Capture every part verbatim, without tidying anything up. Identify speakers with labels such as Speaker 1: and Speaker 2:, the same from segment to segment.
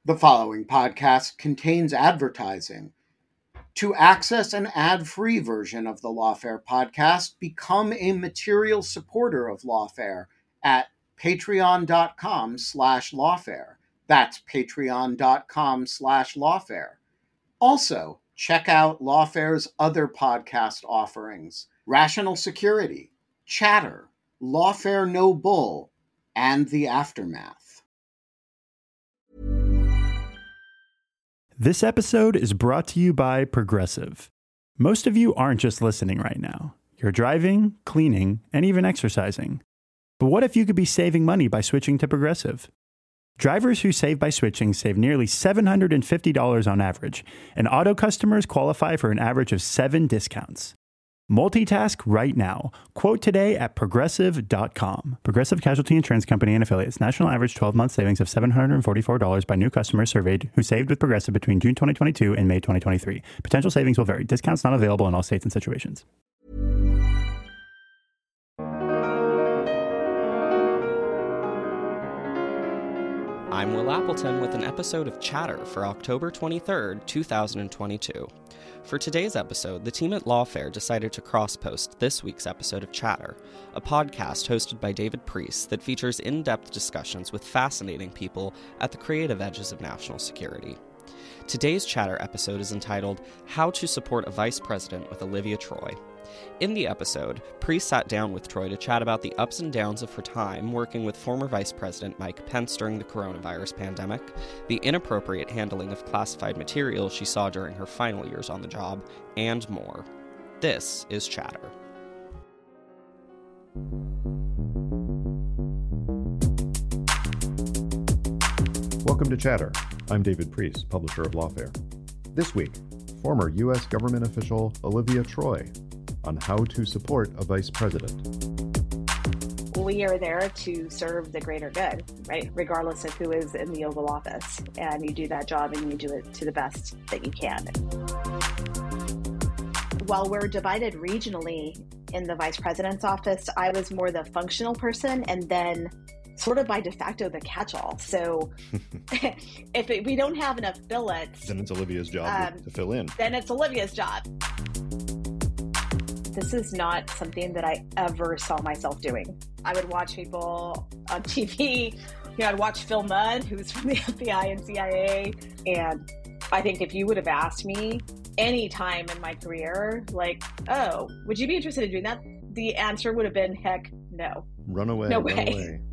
Speaker 1: The following podcast contains advertising. To access an ad-free version of the Lawfare podcast, become a material supporter of Lawfare at patreon.com slash lawfare. That's patreon.com slash lawfare. Also, check out Lawfare's other podcast offerings: Rational Security, Chatter, Lawfare No Bull, and The Aftermath.
Speaker 2: This episode is brought to you by Progressive. Most of you aren't just listening right now. You're driving, cleaning, and even exercising. But what if you could be saving money by switching to Progressive? Drivers who save by switching save nearly seven hundred fifty dollars on average, and auto customers qualify for an average of seven discounts. Multitask right now. Quote today at progressive dot com. Progressive Casualty Insurance Company and Affiliates. National average twelve-month savings of seven hundred forty-four dollars by new customers surveyed who saved with Progressive between June twenty twenty-two and May twenty twenty-three. Potential savings will vary. Discounts not available in all states and situations.
Speaker 3: I'm Will Appleton with an episode of Chatter for October twenty-third, two thousand twenty-two. For today's episode, the team at Lawfare decided to cross-post this week's episode of Chatter, a podcast hosted by David Priest that features in-depth discussions with fascinating people at the creative edges of national security. Today's Chatter episode is entitled How to Support a Vice President with Olivia Troy. In the episode, Priest sat down with Troy to chat about the ups and downs of her time working with former Vice President Mike Pence during the coronavirus pandemic, the inappropriate handling of classified material she saw during her final years on the job, and more. This is Chatter.
Speaker 4: Welcome to Chatter. I'm David Priest, publisher of Lawfare. This week, former U S government official Olivia Troy on how to support a vice president.
Speaker 5: We are there to serve the greater good, right? Regardless of who is in the Oval Office. And you do that job and you do it to the best that you can. While we're divided regionally in the vice president's office, I was more the functional person and then sort of by de facto the catch-all. So if it, we don't have enough billets,
Speaker 4: then it's Olivia's job um, to fill in.
Speaker 5: Then it's Olivia's job. This is not something that I ever saw myself doing. I would watch people on T V. You know, I'd watch Phil Mudd, who's from the F B I and C I A. And I think if you would have asked me any time in my career, like, oh, would you be interested in doing that? The answer would have been, heck, no.
Speaker 4: Run away.
Speaker 5: No
Speaker 4: run
Speaker 5: way.
Speaker 4: Away.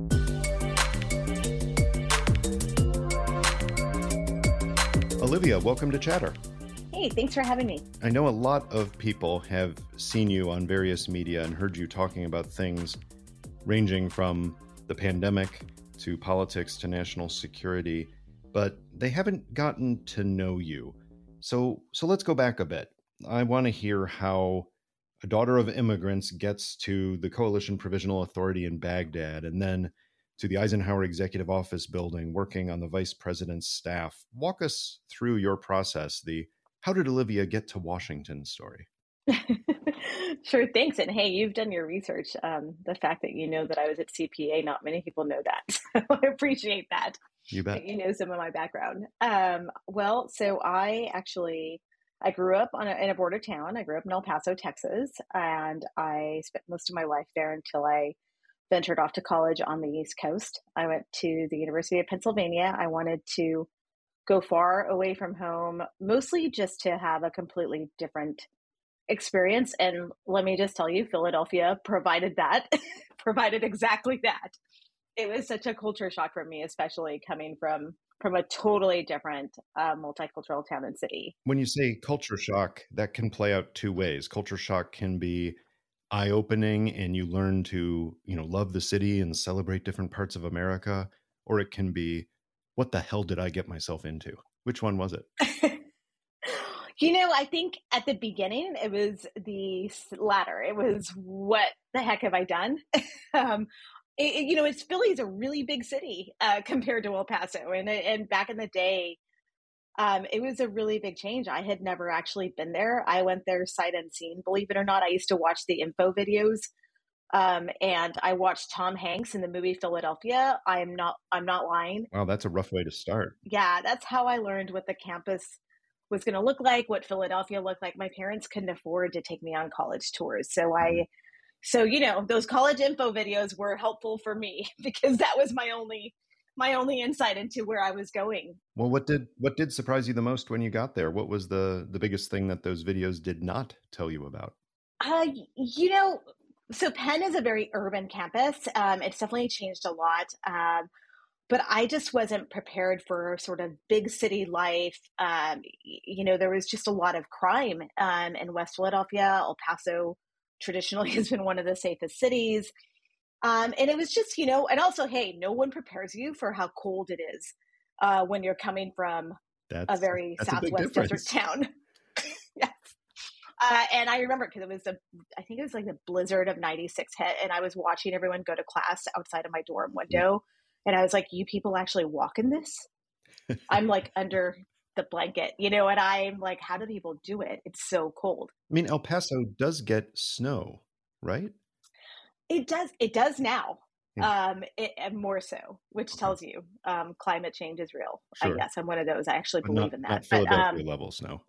Speaker 4: Olivia, welcome to Chatter.
Speaker 5: Hey, thanks for having me.
Speaker 4: I know a lot of people have seen you on various media and heard you talking about things ranging from the pandemic to politics to national security, but they haven't gotten to know you. So, so let's go back a bit. I want to hear how a daughter of immigrants gets to the Coalition Provisional Authority in Baghdad and then to the Eisenhower Executive Office building, working on the vice president's staff. Walk us through your process, the how did Olivia get to Washington story?
Speaker 5: Sure, thanks. And hey, you've done your research. Um, the fact that you know that I was at C P A, not many people know that. So I appreciate that.
Speaker 4: You bet.
Speaker 5: That you know some of my background. Um, well, so I actually, I grew up on a, in a border town. I grew up in El Paso, Texas, and I spent most of my life there until I ventured off to college on the East Coast. I went to the University of Pennsylvania. I wanted to go far away from home, mostly just to have a completely different experience. And let me just tell you, Philadelphia provided that, provided exactly that. It was such a culture shock for me, especially coming from, from a totally different uh, multicultural town and city.
Speaker 4: When you say culture shock, that can play out two ways. Culture shock can be eye-opening and you learn to, you know, love the city and celebrate different parts of America, or it can be, what the hell did I get myself into? Which one was it?
Speaker 5: You know, I think at the beginning, it was the latter. It was, what the heck have I done? um, it, you know, it's Philly's a really big city uh, compared to El Paso. And, and back in the day, um, it was a really big change. I had never actually been there. I went there sight unseen. Believe it or not, I used to watch the info videos Um, and I watched Tom Hanks in the movie Philadelphia. I'm not, I'm not lying.
Speaker 4: Wow, that's a rough way to start.
Speaker 5: Yeah, that's how I learned what the campus was going to look like, what Philadelphia looked like. My parents couldn't afford to take me on college tours. So I, mm-hmm. so, you know, those college info videos were helpful for me because that was my only, my only insight into where I was going.
Speaker 4: Well, what did, what did surprise you the most when you got there? What was the, the biggest thing that those videos did not tell you about?
Speaker 5: Uh, you know, so Penn is a very urban campus. Um, it's definitely changed a lot. Um, but I just wasn't prepared for sort of big city life. Um, you know, there was just a lot of crime um, in West Philadelphia. El Paso traditionally has been one of the safest cities. Um, and it was just, you know, and also, hey, no one prepares you for how cold it is uh, when you're coming from that's, a very southwest desert town. Yes. Uh, and I remember because it was a, I think it was like the blizzard of ninety-six hit, and I was watching everyone go to class outside of my dorm window, and I was like, "You people actually walk in this?" I'm like under the blanket, you know, and I'm like, "How do people do it? It's so cold."
Speaker 4: I mean, El Paso does get snow, right?
Speaker 5: It does. It does now, yeah. um, it, and more so, which okay. tells you um, climate change is real.
Speaker 4: Sure.
Speaker 5: I guess I'm one of those. I actually
Speaker 4: but
Speaker 5: believe
Speaker 4: not,
Speaker 5: in that.
Speaker 4: Not Philadelphia but, um, level snow.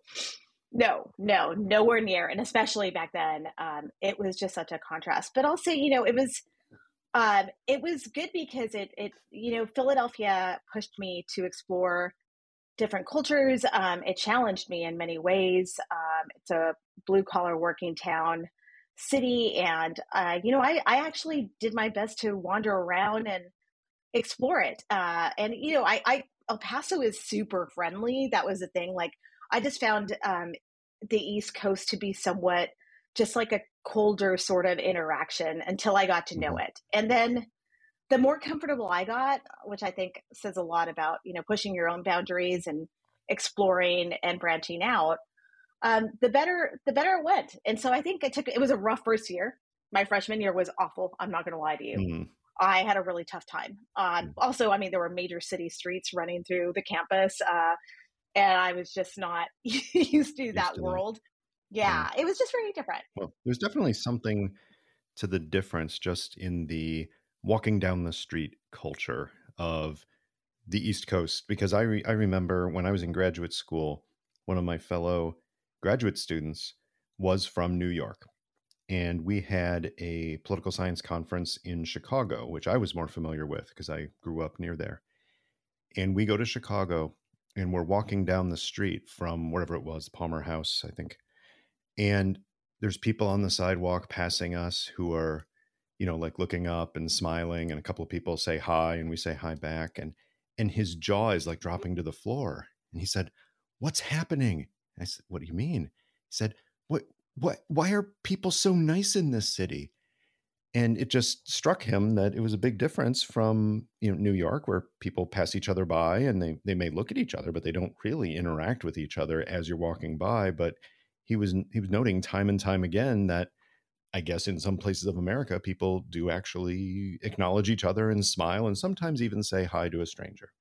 Speaker 5: No, no, nowhere near. And especially back then, um, it was just such a contrast. But also, you know, it was, um, it was good because it, it, you know, Philadelphia pushed me to explore different cultures. Um, it challenged me in many ways. Um, it's a blue collar working town city. And, uh, you know, I, I actually did my best to wander around and explore it. Uh, and, you know, I, I, El Paso is super friendly. That was the thing. Like, I just found um, the East Coast to be somewhat just like a colder sort of interaction until I got to know it. And then the more comfortable I got, which I think says a lot about, you know, pushing your own boundaries and exploring and branching out, um, the better, the better it went. And so I think it took, it was a rough first year. My freshman year was awful. I'm not going to lie to you. Mm. I had a really tough time. Um, mm. Also, I mean, there were major city streets running through the campus. Uh, And I was just not used to that used to world. That. Yeah, yeah, it was just very different.
Speaker 4: Well, there's definitely something to the difference just in the walking down the street culture of the East Coast. Because I, re- I remember when I was in graduate school, one of my fellow graduate students was from New York. And we had a political science conference in Chicago, which I was more familiar with because I grew up near there. And we go to Chicago. And we're walking down the street from wherever it was, Palmer House, I think. And there's people on the sidewalk passing us who are, you know, like looking up and smiling. And a couple of people say hi and we say hi back. And and his jaw is like dropping to the floor. And he said, "What's happening?" I said, "What do you mean?" He said, "What, what, why are people so nice in this city?" And it just struck him that it was a big difference from, you know, New York, where people pass each other by and they, they may look at each other, but they don't really interact with each other as you're walking by. But he was he was noting time and time again that I guess in some places of America, people do actually acknowledge each other and smile and sometimes even say hi to a stranger.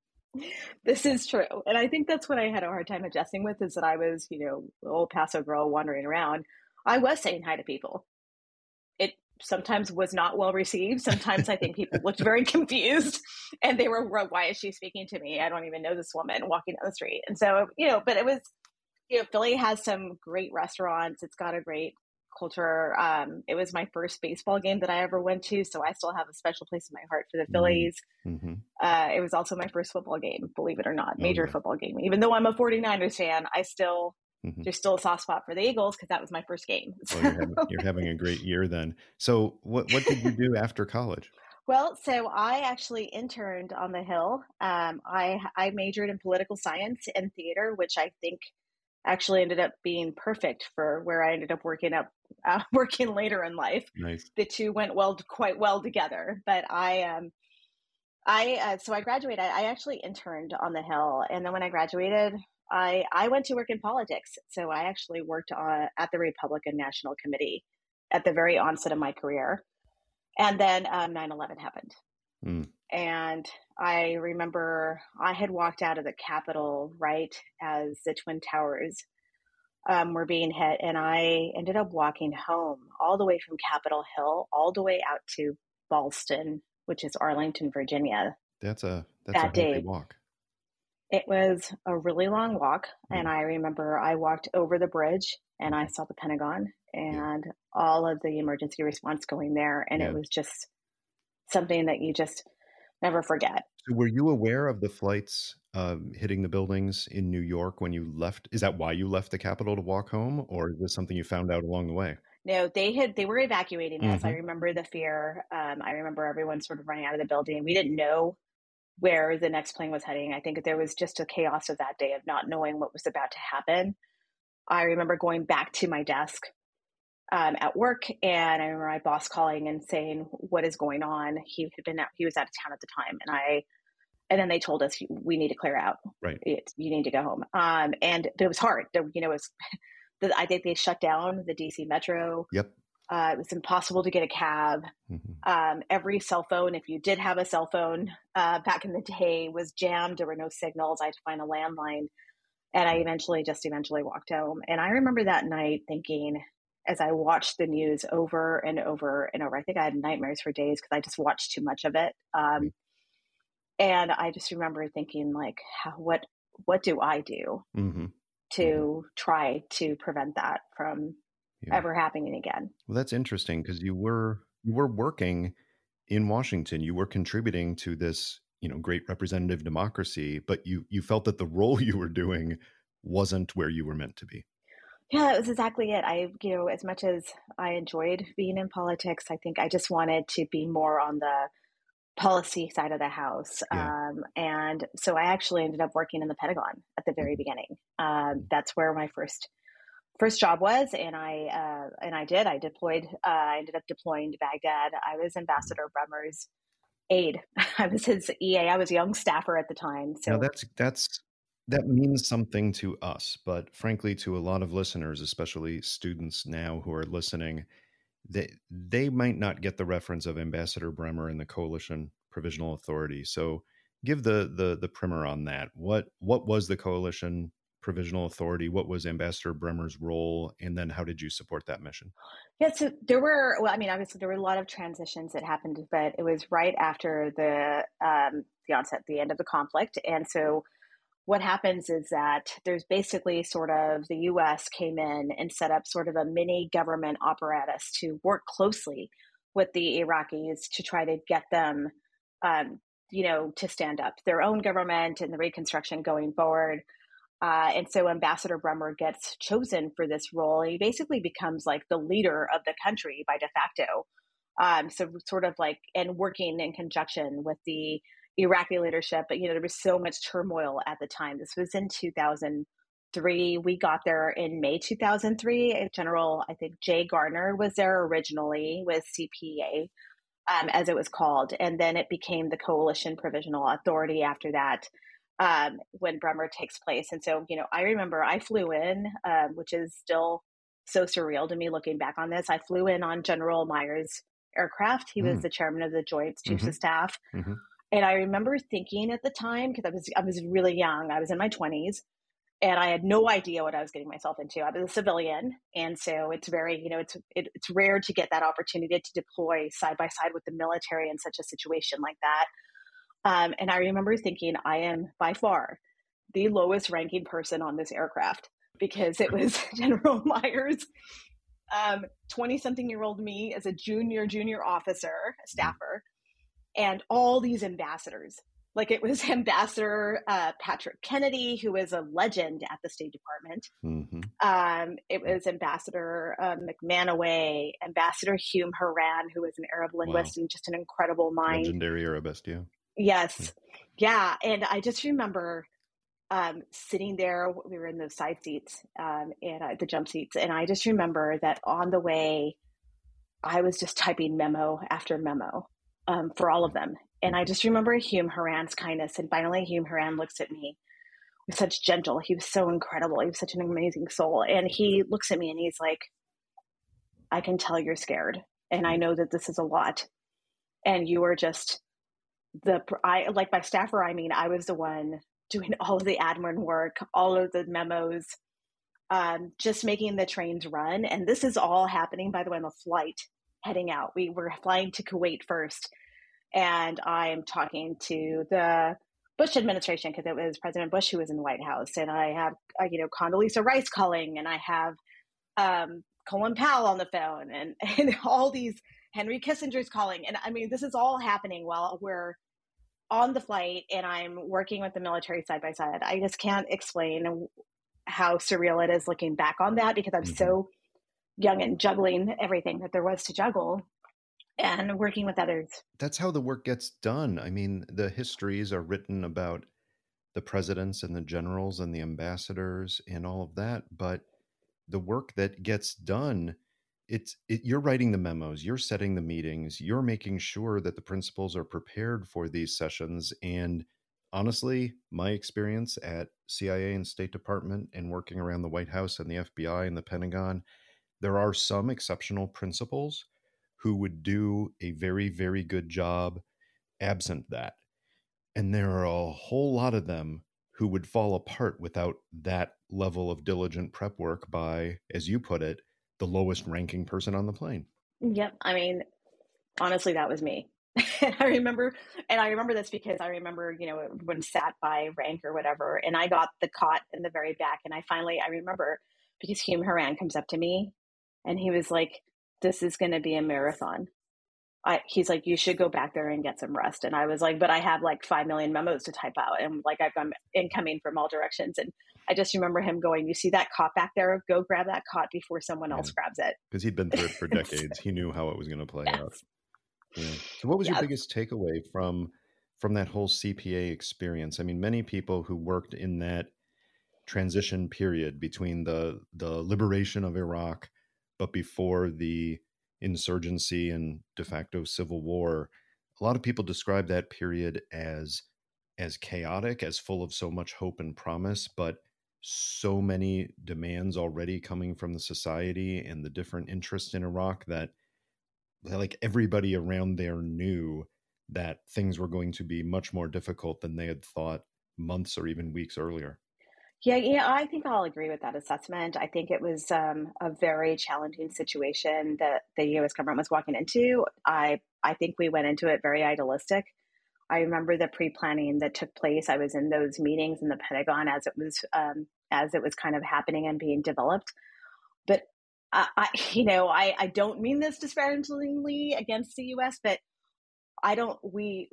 Speaker 5: This is true. And I think that's what I had a hard time adjusting with is that I was, you know, old Paso girl wandering around. I was saying hi to people. It sometimes was not well received. Sometimes I think people looked very confused and they were, why is she speaking to me? I don't even know this woman walking down the street. And so, you know, but it was, you know, Philly has some great restaurants. It's got a great culture. Um, it was my first baseball game that I ever went to. So I still have a special place in my heart for the Phillies. Mm-hmm. Uh, it was also my first football game, believe it or not, major oh, yeah. football game. Even though I'm a forty-niners fan, I still, Mm-hmm. there's still a soft spot for the Eagles because that was my first game.
Speaker 4: Well, you're, having, you're having a great year then. So what, what did you do after college?
Speaker 5: Well, so I actually interned on the Hill. Um, I, I majored in political science and theater, which I think actually ended up being perfect for where I ended up working up, uh, working later in life.
Speaker 4: Nice.
Speaker 5: The two went well, quite well together. But I, um, I uh, so I graduated. I, I actually interned on the Hill, and then when I graduated, I, I went to work in politics. So I actually worked on, at the Republican National Committee at the very onset of my career. And then um, nine eleven happened. Mm. And I remember I had walked out of the Capitol right as the Twin Towers um, were being hit. And I ended up walking home all the way from Capitol Hill, all the way out to Ballston, which is Arlington, Virginia.
Speaker 4: That's a that's
Speaker 5: that
Speaker 4: a healthy
Speaker 5: day.
Speaker 4: walk.
Speaker 5: It was a really long walk.
Speaker 4: Mm.
Speaker 5: And I remember I walked over the bridge and I saw the Pentagon and yeah. all of the emergency response going there. And yeah. it was just something that you just never forget.
Speaker 4: So were you aware of the flights um, hitting the buildings in New York when you left? Is that why you left the Capitol to walk home? Or is this something you found out along the way?
Speaker 5: No, they had, they were evacuating us. Mm-hmm. I remember the fear. Um, I remember everyone sort of running out of the building. We didn't know where the next plane was heading. I think there was just a chaos of that day of not knowing what was about to happen. I remember going back to my desk um, at work, and I remember my boss calling and saying, "What is going on?" He had been out, he was out of town at the time, and I, and then they told us, "We need to clear out.
Speaker 4: Right,
Speaker 5: it, you need to go home." Um, and it was hard. You know, it was. The, I think they shut down the D C Metro.
Speaker 4: Yep.
Speaker 5: Uh, it was impossible to get a cab. Mm-hmm. Um, every cell phone, if you did have a cell phone uh, back in the day, was jammed. There were no signals. I had to find a landline. And I eventually just eventually walked home. And I remember that night thinking, as I watched the news over and over and over, I think I had nightmares for days because I just watched too much of it. Um, mm-hmm. And I just remember thinking, like, how, what what do I do mm-hmm. to mm-hmm. try to prevent that from Yeah. ever happening again?
Speaker 4: Well, that's interesting because you were you were working in Washington. You were contributing to this, you know, great representative democracy, but you you felt that the role you were doing wasn't where you were meant to be.
Speaker 5: Yeah, that was exactly it. I, you know, as much as I enjoyed being in politics, I think I just wanted to be more on the policy side of the house. Yeah. Um, and so I actually ended up working in the Pentagon at the very beginning. Um, that's where my first First job was, and I uh, and I did. I deployed. Uh, I ended up deploying to Baghdad. I was Ambassador Bremer's aide. I was his E A. I was a young staffer at the time. So
Speaker 4: now that's that's that means something to us, but frankly, to a lot of listeners, especially students now who are listening, they they might not get the reference of Ambassador Bremer and the Coalition Provisional Authority. So, give the the the primer on that. What what was the Coalition Provisional Authority? What was Ambassador Bremer's role? And then how did you support that mission?
Speaker 5: Yeah, so there were, well, I mean, obviously there were a lot of transitions that happened, but it was right after the, um, the onset, the end of the conflict. And so what happens is that there's basically sort of the U S came in and set up sort of a mini government apparatus to work closely with the Iraqis to try to get them, um, you know, to stand up their own government and the reconstruction going forward. Uh, and so Ambassador Bremer gets chosen for this role. He basically becomes like the leader of the country by de facto. Um, so sort of like, and working in conjunction with the Iraqi leadership. But, you know, there was so much turmoil at the time. This was in two thousand three. We got there in May two thousand three. General, I think Jay Gardner was there originally with C P A, um, as it was called. And then it became the Coalition Provisional Authority after that. Um, when Bremer takes place. And so, you know, I remember I flew in, um, which is still so surreal to me looking back on this. I flew in on General Myers' aircraft. He mm. was the chairman of the Joint Chiefs mm-hmm. of Staff. Mm-hmm. And I remember thinking at the time, because I was I was really young, I was in my twenties, and I had no idea what I was getting myself into. I was a civilian. And so it's very, you know, it's it, it's rare to get that opportunity to deploy side by side with the military in such a situation like that. Um, and I remember thinking, I am by far the lowest ranking person on this aircraft because it was General Myers, um, twenty something year old me as a junior, junior officer, a staffer, and all these ambassadors. Like it was Ambassador uh, Patrick Kennedy, who was a legend at the State Department. Mm-hmm. Um, it was Ambassador uh, McManaway, Ambassador Hume Horan, who was an Arab linguist wow. and just an incredible mind.
Speaker 4: Legendary Arabist, yeah.
Speaker 5: Yes. Yeah. And I just remember um, sitting there, we were in those side seats um, and uh, the jump seats. And I just remember that on the way, I was just typing memo after memo um, for all of them. And I just remember Hume Horan's kindness. And finally, Hume Horan looks at me with such gentle, he was so incredible. He was such an amazing soul. And he looks at me and he's like, I can tell you're scared. And I know that this is a lot. And you are just the, I like my staffer. I mean, I was the one doing all of the admin work, all of the memos. um, just making the trains run. And this is all happening, by the way, on the flight heading out. We were flying to Kuwait first. And I'm talking to the Bush administration because it was President Bush who was in the White House. And I have, uh, you know, Condoleezza Rice calling, and I have um, Colin Powell on the phone, and, and all these Henry Kissinger's calling. And I mean, this is all happening while we're on the flight and I'm working with the military side by side. I just can't explain how surreal it is looking back on that, because I'm mm-hmm. so young and juggling everything that there was to juggle and working with others.
Speaker 4: That's how the work gets done. I mean, the histories are written about the presidents and the generals and the ambassadors and all of that, but the work that gets done, it's it, you're writing the memos, you're setting the meetings, you're making sure that the principals are prepared for these sessions. And honestly, my experience at C I A and State Department and working around the White House and the F B I and the Pentagon, there are some exceptional principals who would do a very, very good job absent that. And there are a whole lot of them who would fall apart without that level of diligent prep work by, as you put it, the lowest ranking person on the plane.
Speaker 5: Yep. I mean, honestly, that was me. And I remember, and I remember this because I remember, you know, when sat by rank or whatever, and I got the cot in the very back. And I finally, I remember because Hume Horan comes up to me and he was like, this is going to be a marathon. I, he's like, you should go back there and get some rest. And I was like, but I have like five million memos to type out. And like, I've got incoming from all directions. And I just remember him going, you see that cot back there? Go grab that cot before someone yeah. else grabs it.
Speaker 4: Because he'd been through it for decades. He knew how it was going to play yes. out. Yeah. So what was yes. your biggest takeaway from, from that whole C P A experience? I mean, many people who worked in that transition period between the, the liberation of Iraq, but before the insurgency and de facto civil war, a lot of people describe that period as as chaotic, as full of so much hope and promise, but so many demands already coming from the society and the different interests in Iraq that like everybody around there knew that things were going to be much more difficult than they had thought months or even weeks earlier.
Speaker 5: Yeah, yeah, I think I'll agree with that assessment. I think it was um, a very challenging situation that the U S government was walking into. I I think we went into it very idealistic. I remember the pre-planning that took place. I was in those meetings in the Pentagon as it was um, as it was kind of happening and being developed. But I, I you know, I, I don't mean this disparagingly against the U S, but I don't. We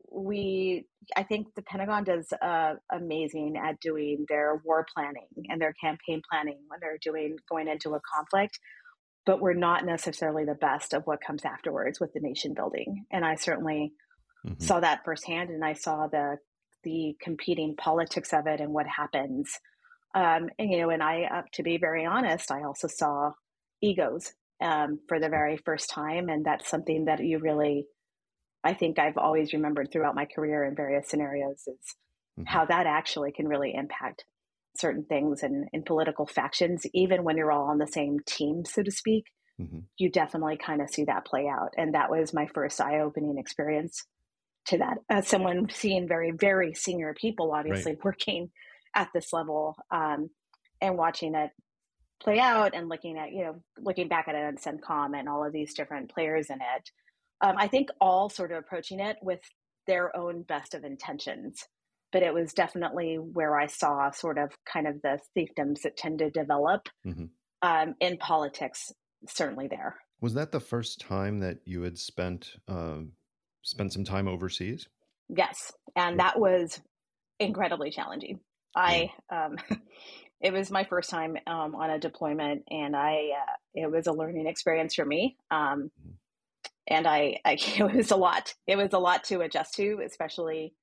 Speaker 5: we. I think the Pentagon does uh, amazing at doing their war planning and their campaign planning when they're doing going into a conflict, but we're not necessarily the best of what comes afterwards with the nation building. And I certainly mm-hmm. saw that firsthand, and I saw the the competing politics of it and what happens. Um, and you know, and I, uh, to be very honest, I also saw egos um, for the very first time, and that's something that you really. I think I've always remembered throughout my career in various scenarios is mm-hmm. how that actually can really impact certain things in, in political factions, even when you're all on the same team, so to speak. Mm-hmm. You definitely kind of see that play out. And that was my first eye-opening experience to that. As someone seeing very, very senior people, obviously right. working at this level um, and watching it play out and looking at, you know, looking back at it on CENTCOM and all of these different players in it. Um, I think all sort of approaching it with their own best of intentions, but it was definitely where I saw sort of kind of the fiefdoms that tend to develop mm-hmm. um, in politics, certainly there.
Speaker 4: Was that the first time that you had spent uh, spent some time overseas?
Speaker 5: Yes, and that was incredibly challenging. I yeah. um, it was my first time um, on a deployment, and I uh, it was a learning experience for me. Um, mm-hmm. And I, I, it was a lot. It was a lot to adjust to, especially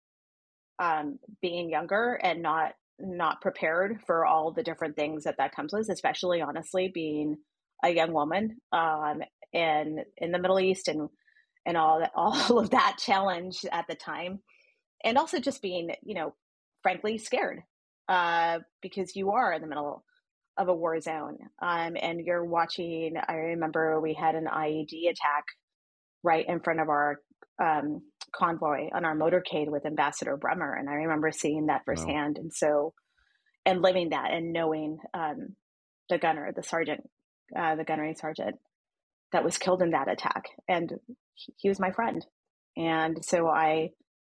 Speaker 5: um, being younger and not not prepared for all the different things that that comes with. Especially, honestly, being a young woman um, and in the Middle East and and all that, all of that challenge at the time, and also just being, you know, frankly scared uh, because you are in the middle of a war zone um, and you're watching. I remember we had an I E D attack right in front of our um, convoy on our motorcade with Ambassador Bremer. And I remember seeing that firsthand. Wow. And so, and living that and knowing um, the gunner, the sergeant, uh, the gunnery sergeant that was killed in that attack. And he, he was my friend. And so I,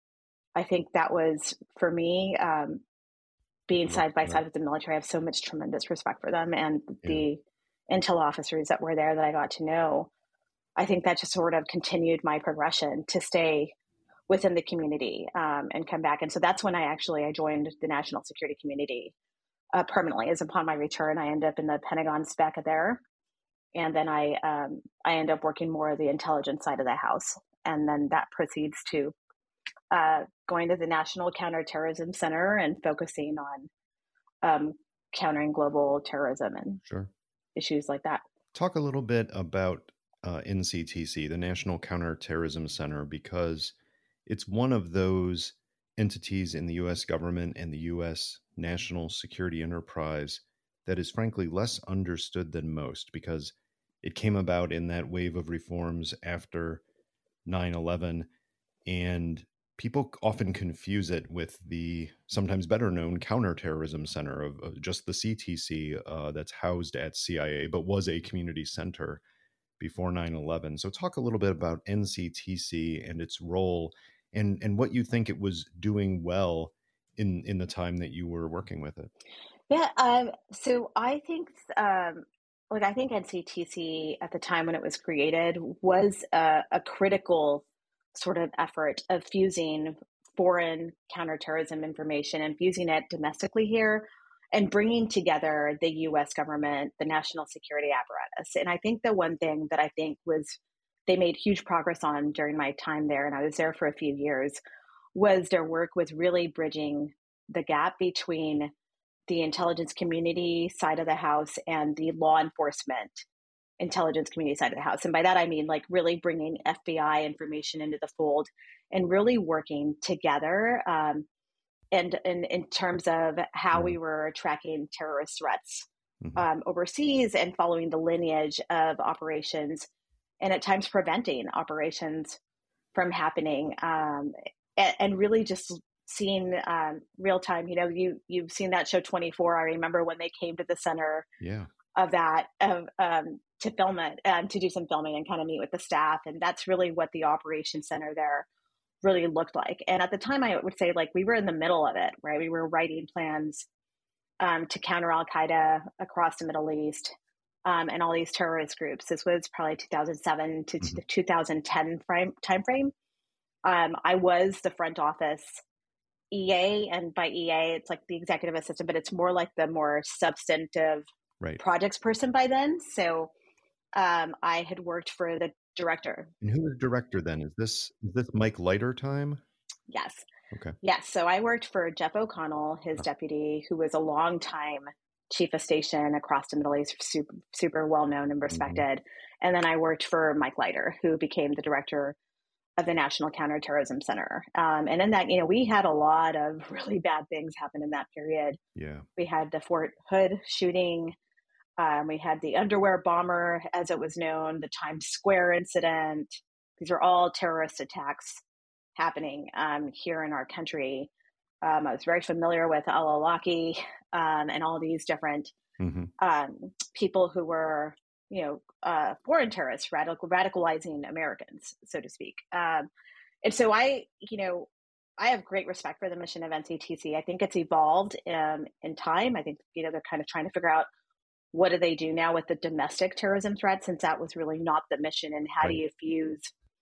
Speaker 5: I think that was, for me, um, being side by side with the military. I have so much tremendous respect for them, and yeah. the intel officers that were there that I got to know. I think that just sort of continued my progression to stay within the community um, and come back. And so that's when I actually, I joined the national security community uh, permanently. As upon my return, I ended up in the Pentagon spec there. And then I, um, I end up working more of the intelligence side of the house. And then that proceeds to uh, going to the National Counterterrorism Center and focusing on um, countering global terrorism and
Speaker 4: sure.
Speaker 5: issues like that.
Speaker 4: Talk a little bit about uh, N C T C, the National Counterterrorism Center, because it's one of those entities in the U S government and the U S national security enterprise that is frankly less understood than most, because it came about in that wave of reforms after nine eleven, and people often confuse it with the sometimes better known Counterterrorism Center of, of just the C T C uh, that's housed at C I A, but was a community center before nine eleven. So talk a little bit about N C T C and its role, and, and what you think it was doing well in, in the time that you were working with it.
Speaker 5: Yeah. Um, so I think, um, like, I think N C T C at the time when it was created was a, a critical sort of effort of fusing foreign counterterrorism information and fusing it domestically here and bringing together the U S government, the national security apparatus. And I think the one thing that I think was they made huge progress on during my time there, and I was there for a few years, was their work with really bridging the gap between the intelligence community side of the house and the law enforcement intelligence community side of the house. And by that, I mean like really bringing F B I information into the fold and really working together. Um, and, and in terms of how we were tracking terrorist threats mm-hmm. um, overseas and following the lineage of operations and at times preventing operations from happening um, and, and really just seeing um, real time, you know, you, you've seen that show twenty-four. I remember when they came to the center
Speaker 4: yeah.
Speaker 5: of that, of um, to film it and to do some filming and kind of meet with the staff. And that's really what the operations center there really looked like. And at the time, I would say like we were in the middle of it, right? We were writing plans um, to counter Al-Qaeda across the Middle East um, and all these terrorist groups. This was probably two thousand seven to mm-hmm. two thousand ten frame, timeframe. Um, I was the front office E A, and by E A, it's like the executive assistant, but it's more like the more substantive
Speaker 4: right.
Speaker 5: projects person by then. So um, I had worked for the director.
Speaker 4: And who was director then? Is this is this Mike Leiter time?
Speaker 5: Yes.
Speaker 4: Okay.
Speaker 5: Yes. So I worked for Jeff O'Connell, his oh. deputy, who was a long time chief of station across the Middle East, super, super well known and respected. Mm-hmm. And then I worked for Mike Leiter, who became the director of the National Counterterrorism Center. Um, and in that, you know, we had a lot of really bad things happen in that period.
Speaker 4: Yeah.
Speaker 5: We had the Fort Hood shooting. Um, we had the underwear bomber, as it was known, the Times Square incident. These are all terrorist attacks happening um, here in our country. Um, I was very familiar with al-Awlaki um, and all these different mm-hmm. um, people who were, you know, uh, foreign terrorists, radical, radicalizing Americans, so to speak. Um, and so I, you know, I have great respect for the mission of N C T C. I think it's evolved um, in time. I think, you know, they're kind of trying to figure out what do they do now with the domestic terrorism threat, since that was really not the mission. And how right. do you fuse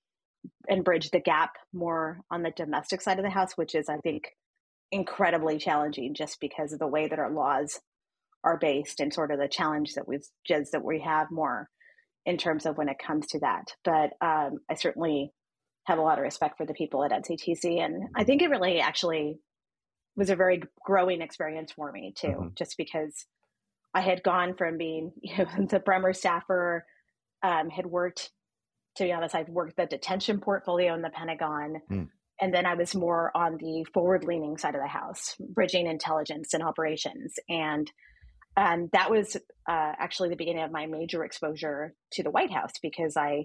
Speaker 5: and bridge the gap more on the domestic side of the house, which is, I think, incredibly challenging just because of the way that our laws are based and sort of the challenge that we've just that we have more in terms of when it comes to that. But um, I certainly have a lot of respect for the people at N C T C. And I think it really actually was a very growing experience for me too, mm-hmm. just because I had gone from being, you know, the Bremer staffer, um, had worked, to be honest, I'd worked the detention portfolio in the Pentagon. Mm. And then I was more on the forward-leaning side of the house, bridging intelligence and operations. And um, that was uh, actually the beginning of my major exposure to the White House, because I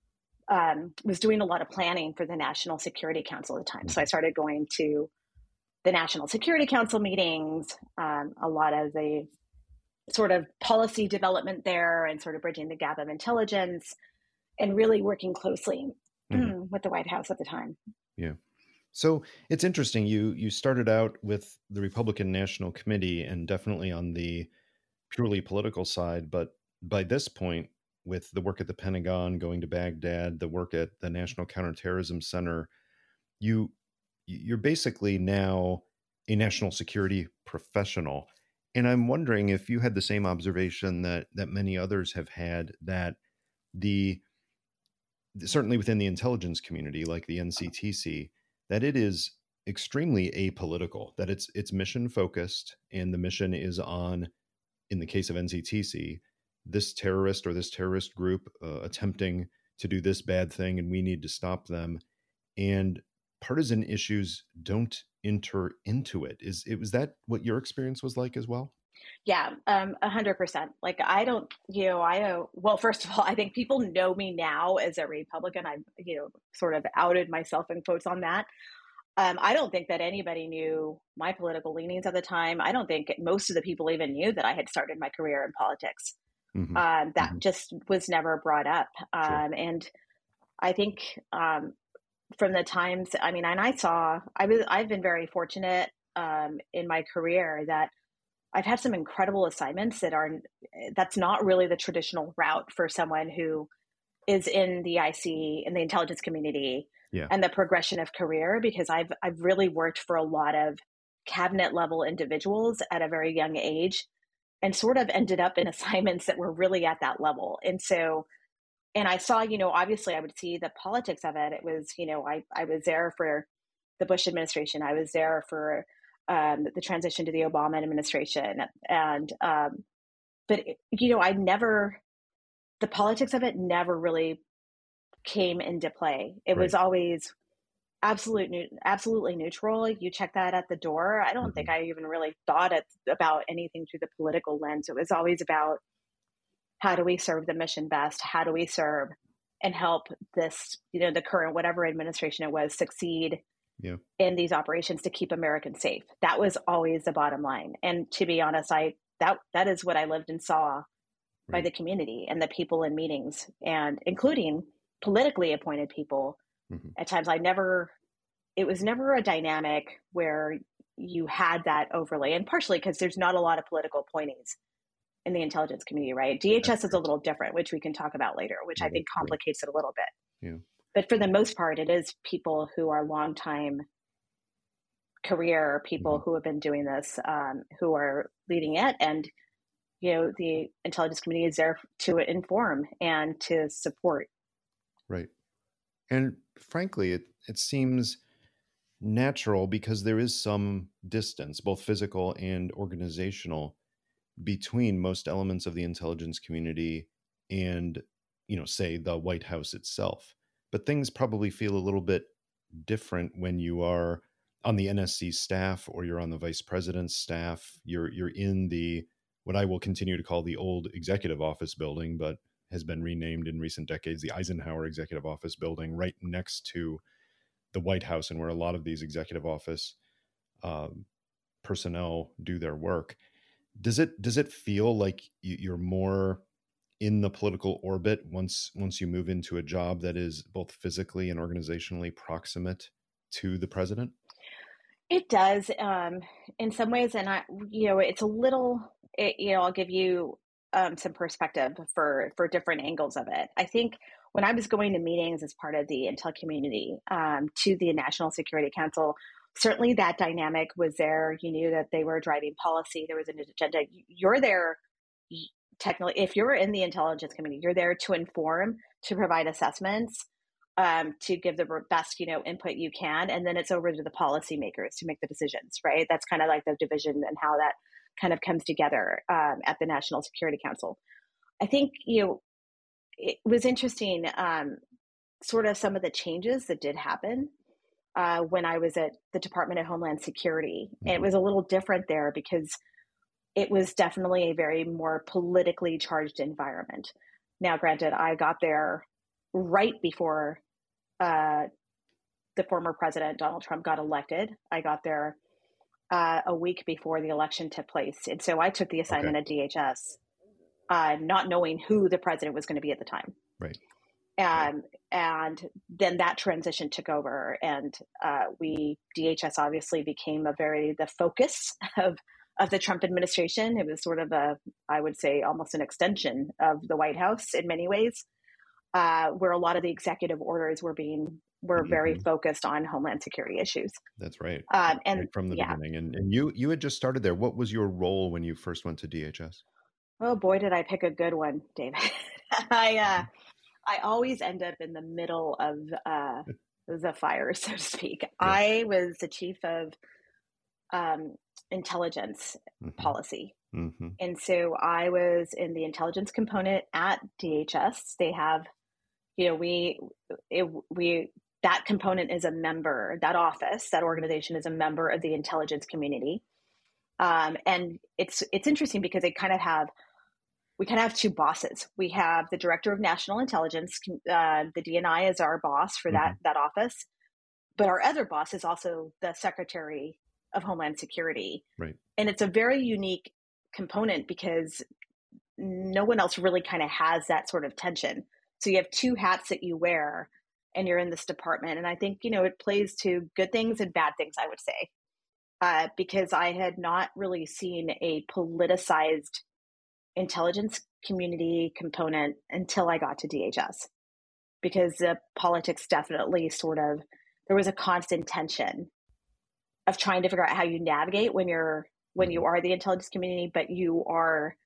Speaker 5: um, was doing a lot of planning for the National Security Council at the time. So I started going to the National Security Council meetings, um, a lot of the sort of policy development there and sort of bridging the gap of intelligence and really working closely mm-hmm. with the White House at the time.
Speaker 4: Yeah. So it's interesting. You you started out with the Republican National Committee and definitely on the purely political side. But by this point, with the work at the Pentagon, going to Baghdad, the work at the National Counterterrorism Center, you you're basically now a national security professional. And I'm wondering if you had the same observation that that many others have had, that the certainly within the intelligence community, like the N C T C, that it is extremely apolitical, that it's it's mission focused, and the mission is on, in the case of N C T C, this terrorist or this terrorist group uh, attempting to do this bad thing, and we need to stop them. And partisan issues don't enter into it. Is it was that what your experience was like as well?
Speaker 5: Yeah, um, a hundred percent. Like, I don't, you know, I, uh, well, first of all, I think people know me now as a Republican. I've, you know, sort of outed myself in quotes on that. Um, I don't think that anybody knew my political leanings at the time. I don't think most of the people even knew that I had started my career in politics. Mm-hmm. Um, that mm-hmm. just was never brought up. Um, sure. And I think um, from the times, I mean, and I saw, I was, I've been very fortunate um, in my career that I've had some incredible assignments that are, that's not really the traditional route for someone who is in the I C, in the intelligence community, yeah. and the progression of career, because I've, I've really worked for a lot of cabinet level individuals at a very young age and sort of ended up in assignments that were really at that level. And so, and I saw, you know, obviously I would see the politics of it. It was, you know, I, I was there for the Bush administration. I was there for Um, the transition to the Obama administration. And, um, but, you know, I never, the politics of it never really came into play. It right. was always absolute, absolutely neutral. You check that at the door. I don't mm-hmm. think I even really thought it, about anything through the political lens. It was always about, how do we serve the mission best? How do we serve and help this, you know, the current, whatever administration it was, succeed yeah. in these operations to keep Americans safe. That was always the bottom line. And to be honest, I that that is what I lived and saw right. by the community and the people in meetings, and including politically appointed people. Mm-hmm. At times, I never, it was never a dynamic where you had that overlay, and partially because there's not a lot of political appointees in the intelligence community, right? D H S is a little different, which we can talk about later, which right. I think complicates right. it a little bit. Yeah. But for the most part, it is people who are longtime career people mm-hmm. who have been doing this, um, who are leading it. And, you know, the intelligence community is there to inform and to support.
Speaker 4: Right. And frankly, it, it seems natural because there is some distance, both physical and organizational, between most elements of the intelligence community and, you know, say the White House itself. But things probably feel a little bit different when you are on the N S C staff or you're on the vice president's staff. You're you're in the, what I will continue to call the old executive office building, but has been renamed in recent decades, the Eisenhower Executive Office building, right next to the White House, and where a lot of these executive office um, personnel do their work. Does it does it feel like you're more in the political orbit once once you move into a job that is both physically and organizationally proximate to the president?
Speaker 5: It does, um, in some ways, and I, you know, it's a little, it, you know, I'll give you um, some perspective for for different angles of it. I think when I was going to meetings as part of the intel community um, to the National Security Council, certainly that dynamic was there. You knew that they were driving policy. There was an agenda. You're there. Technically, if you're in the intelligence community, you're there to inform, to provide assessments, um, to give the best, you know, input you can. And then it's over to the policymakers to make the decisions, right? That's kind of like the division and how that kind of comes together um, at the National Security Council. I think, you know, it was interesting, um, sort of some of the changes that did happen uh, when I was at the Department of Homeland Security. Mm-hmm. It was a little different there because it was definitely a very more politically charged environment. Now, granted, I got there right before uh, the former president, Donald Trump, got elected. I got there uh, a week before the election took place. And so I took the assignment okay. at D H S, uh, not knowing who the president was going to be at the time.
Speaker 4: Right.
Speaker 5: Um, and then that transition took over, and uh, we, D H S obviously became a very, the focus of, of the Trump administration. It was sort of a, I would say almost an extension of the White House in many ways, uh, where a lot of the executive orders were being, were mm-hmm. very focused on Homeland Security issues.
Speaker 4: That's right.
Speaker 5: Um, and
Speaker 4: right from the
Speaker 5: yeah.
Speaker 4: beginning. And, and you, you had just started there. What was your role when you first went to D H S?
Speaker 5: Oh boy, did I pick a good one, David. I, uh, I always end up in the middle of uh, the fire, so to speak. Yeah. I was the chief of um, intelligence mm-hmm. policy. Mm-hmm. And so I was in the intelligence component at D H S. They have, you know, we, it, we, that component is a member, that office, that organization is a member of the intelligence community. Um, and it's, it's interesting because they kind of have, we kind of have two bosses. We have the Director of National Intelligence. Uh, the D N I is our boss for that, mm-hmm. that office. But our other boss is also the Secretary of Homeland Security.
Speaker 4: Right.
Speaker 5: And it's a very unique component because no one else really kind of has that sort of tension. So you have two hats that you wear and you're in this department. And I think, you know, it plays to good things and bad things, I would say, uh, because I had not really seen a politicized intelligence community component until I got to D H S, because the politics definitely sort of, there was a constant tension of trying to figure out how you navigate when you're, when you are the intelligence community, but you are,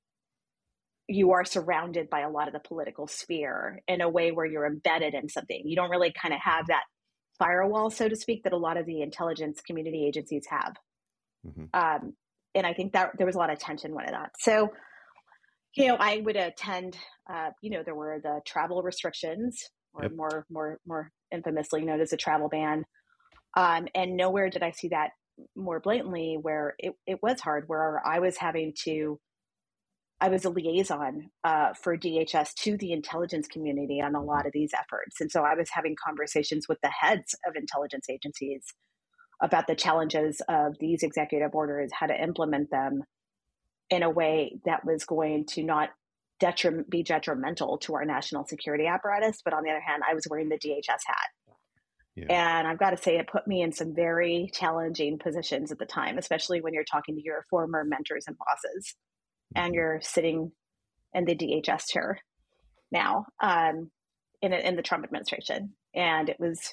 Speaker 5: you are surrounded by a lot of the political sphere in a way where you're embedded in something. You don't really kind of have that firewall, so to speak, that a lot of the intelligence community agencies have. Mm-hmm. Um, and I think that there was a lot of tension with that. So, you know, I would attend, uh, you know, there were the travel restrictions, or yep. more, more, more infamously known as the travel ban. Um, and nowhere did I see that more blatantly where it, it was hard, where I was having to, I was a liaison uh, for D H S to the intelligence community on a lot of these efforts. And so I was having conversations with the heads of intelligence agencies about the challenges of these executive orders, how to implement them in a way that was going to not detrim- be detrimental to our national security apparatus. But on the other hand, I was wearing the D H S hat. Yeah. And I've got to say, it put me in some very challenging positions at the time, especially when you're talking to your former mentors and bosses, mm-hmm. and you're sitting in the D H S chair now um, in, in the Trump administration. And it was,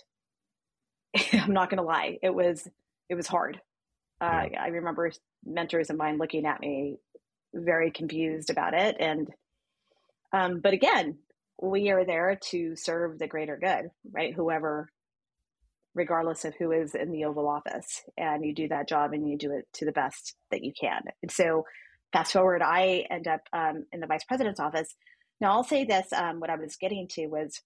Speaker 5: I'm not going to lie, it was, it was hard. Uh, yeah. I remember mentors of mine looking at me very confused about it. And, um, but again, we are there to serve the greater good, right? Whoever, regardless of who is in the Oval Office, and you do that job and you do it to the best that you can. And so fast forward, I end up um, in the vice president's office. Now I'll say this, um, what I was getting to was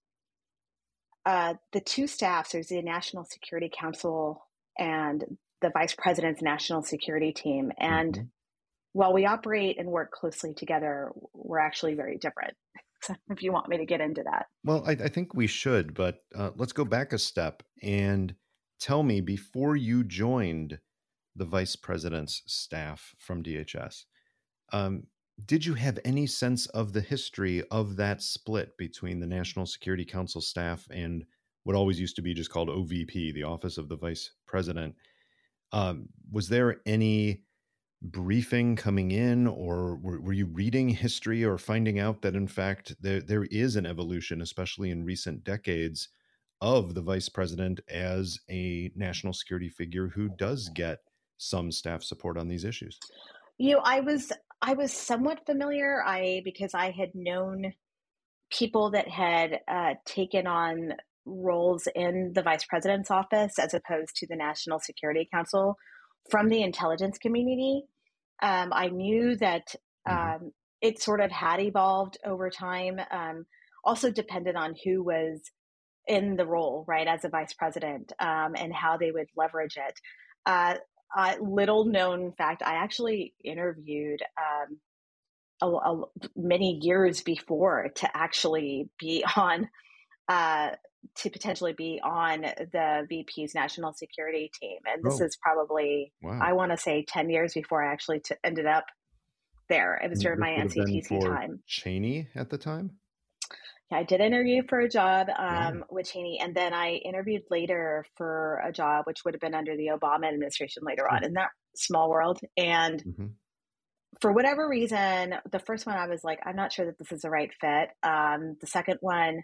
Speaker 5: uh, the two staffs, there's the National Security Council and the vice president's national security team. And mm-hmm. while we operate and work closely together, we're actually very different. So if you want me to get into that.
Speaker 4: Well, I, I think we should, but uh, let's go back a step and tell me, before you joined the vice president's staff from D H S, um, did you have any sense of the history of that split between the National Security Council staff and what always used to be just called O V P, the Office of the Vice President? Um, was there any briefing coming in, or were, were you reading history or finding out that in fact there there is an evolution, especially in recent decades, of the vice president as a national security figure who does get some staff support on these issues?
Speaker 5: You know, I was I was somewhat familiar, I because I had known people that had uh, taken on roles in the vice president's office as opposed to the National Security Council from the intelligence community. Um, I knew that um, it sort of had evolved over time, um, also depended on who was in the role, right, as a vice president, um, and how they would leverage it. Uh, uh, little known fact, I actually interviewed um, a, a, many years before to actually be on uh, to potentially be on the V P's national security team. And this
Speaker 4: Oh,
Speaker 5: is probably,
Speaker 4: wow.
Speaker 5: I want to say ten years before I actually t- ended up there. It was
Speaker 4: And
Speaker 5: during
Speaker 4: this
Speaker 5: my
Speaker 4: would have been
Speaker 5: N C T C
Speaker 4: for
Speaker 5: time.
Speaker 4: Cheney at the time?
Speaker 5: Yeah, I did interview for a job
Speaker 4: Wow.
Speaker 5: um, with Cheney, and then I interviewed later for a job, which would have been under the Obama administration later
Speaker 4: Sure.
Speaker 5: on. Isn't that small world? And
Speaker 4: hmm
Speaker 5: for whatever reason, the first one I was like, I'm not sure that this is the right fit. Um, the second one,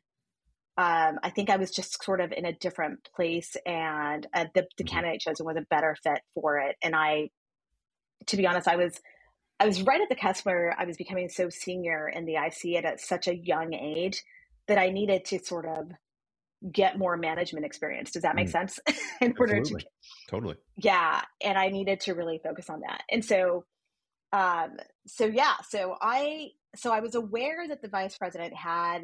Speaker 5: um, I think I was just sort of in a different place, and uh, the, the
Speaker 4: hmm
Speaker 5: candidate chosen was a better fit for it. And I, to be honest, I was I was right at the cusp where I was becoming so senior in the I C at such a young age that I needed to sort of get more management experience. Does that make
Speaker 4: Mm,
Speaker 5: sense? In order to,
Speaker 4: absolutely. Totally.
Speaker 5: yeah, and I needed to really focus on that. And so, um, so yeah, so I, so I was aware that the vice president had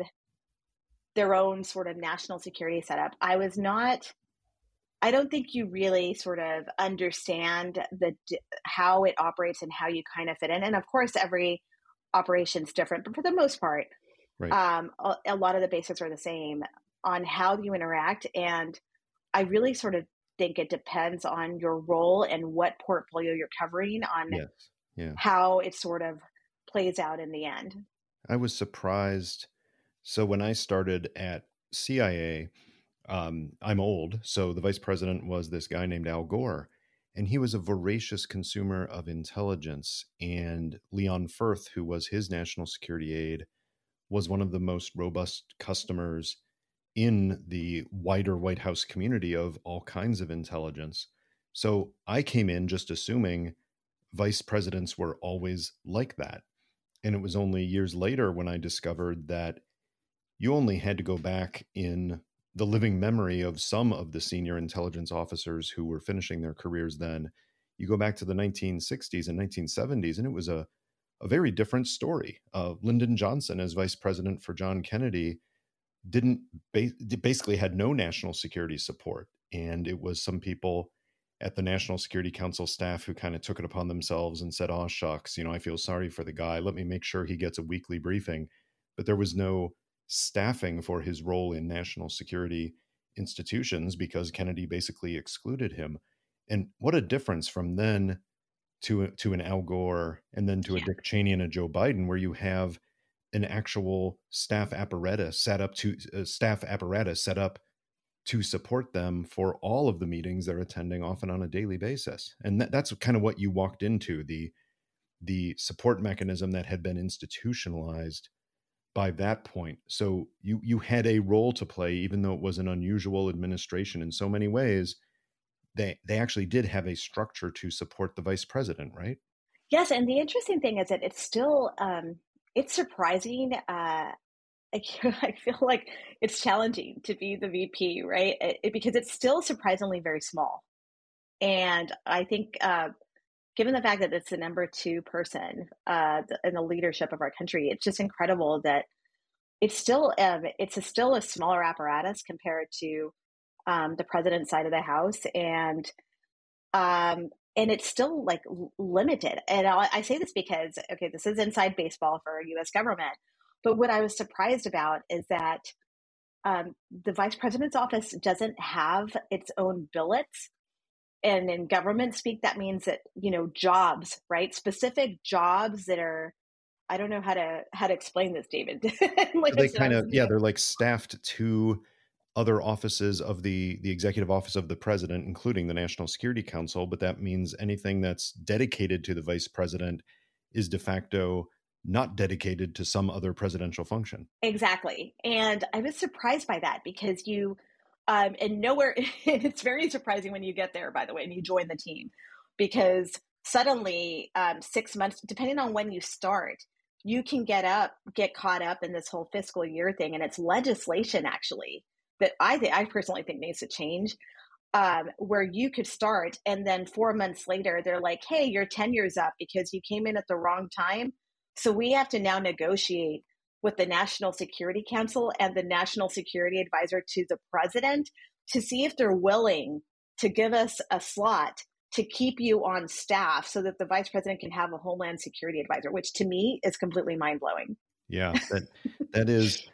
Speaker 5: their own sort of national security setup. I was not, I don't think you really sort of understand the how it operates and how you kind of fit in. And of course, every operation's different, but for the most part,
Speaker 4: Right.
Speaker 5: um, a, a lot of the basics are the same on how you interact. And I really sort of think it depends on your role and what portfolio you're covering on
Speaker 4: Yes. Yeah.
Speaker 5: how it sort of plays out in the end.
Speaker 4: I was surprised. So when I started at C I A, um, I'm old. So the vice president was this guy named Al Gore, and he was a voracious consumer of intelligence. And Leon Firth, who was his national security aide, was one of the most robust customers in the wider White House community of all kinds of intelligence. So I came in just assuming vice presidents were always like that. And it was only years later when I discovered that you only had to go back in the living memory of some of the senior intelligence officers who were finishing their careers then. You go back to the nineteen sixties and nineteen seventies, and it was a, a very different story. Uh, Lyndon Johnson, as vice president for John Kennedy, didn't ba- basically had no national security support. And it was some people at the National Security Council staff who kind of took it upon themselves and said, oh, shucks, you know, I feel sorry for the guy. Let me make sure he gets a weekly briefing. But there was no staffing for his role in national security institutions because Kennedy basically excluded him. And what a difference from then to, to an Al Gore and then to a Dick Cheney and a Joe Biden, where you have an actual staff apparatus set up to uh, staff apparatus set up to support them for all of the meetings they're attending, often on a daily basis. And that, that's kind of what you walked into, the the support mechanism that had been institutionalized by that point. So you you had a role to play, even though it was an unusual administration in so many ways. They they actually did have a structure to support the vice president, right?
Speaker 5: Yes, and the interesting thing is that it's still um, it's surprising. Uh, I, I feel like it's challenging to be the V P, right? It, it, because it's still surprisingly very small. And I think, uh, given the fact that it's the number two person uh, in the leadership of our country, it's just incredible that it's still um, it's a, still a smaller apparatus compared to um, the president's side of the house, and um, and it's still like limited. And I, I say this because, okay, this is inside baseball for U S government. But what I was surprised about is that um, the vice president's office doesn't have its own billets. And in government speak, that means that, you know, jobs, right? Specific jobs that are, I don't know how to how to explain this, David. Like
Speaker 4: They
Speaker 5: said,
Speaker 4: kind of,
Speaker 5: was,
Speaker 4: yeah, they're like staffed to other offices of the, the executive office of the president, including the National Security Council. But that means anything that's dedicated to the vice president is de facto not dedicated to some other presidential function.
Speaker 5: Exactly. And I was surprised by that because you, um, and nowhere, it's very surprising when you get there, by the way, and you join the team, because suddenly um, six months, depending on when you start, you can get up, get caught up in this whole fiscal year thing. And it's legislation actually that I think, I personally think needs to change. Um, where you could start and then four months later, they're like, hey, your tenure's up because you came in at the wrong time. So we have to now negotiate with the National Security Council and the National Security Advisor to the president to see if they're willing to give us a slot to keep you on staff so that the vice president can have a Homeland Security Advisor, which to me is completely mind-blowing.
Speaker 4: Yeah, that that is,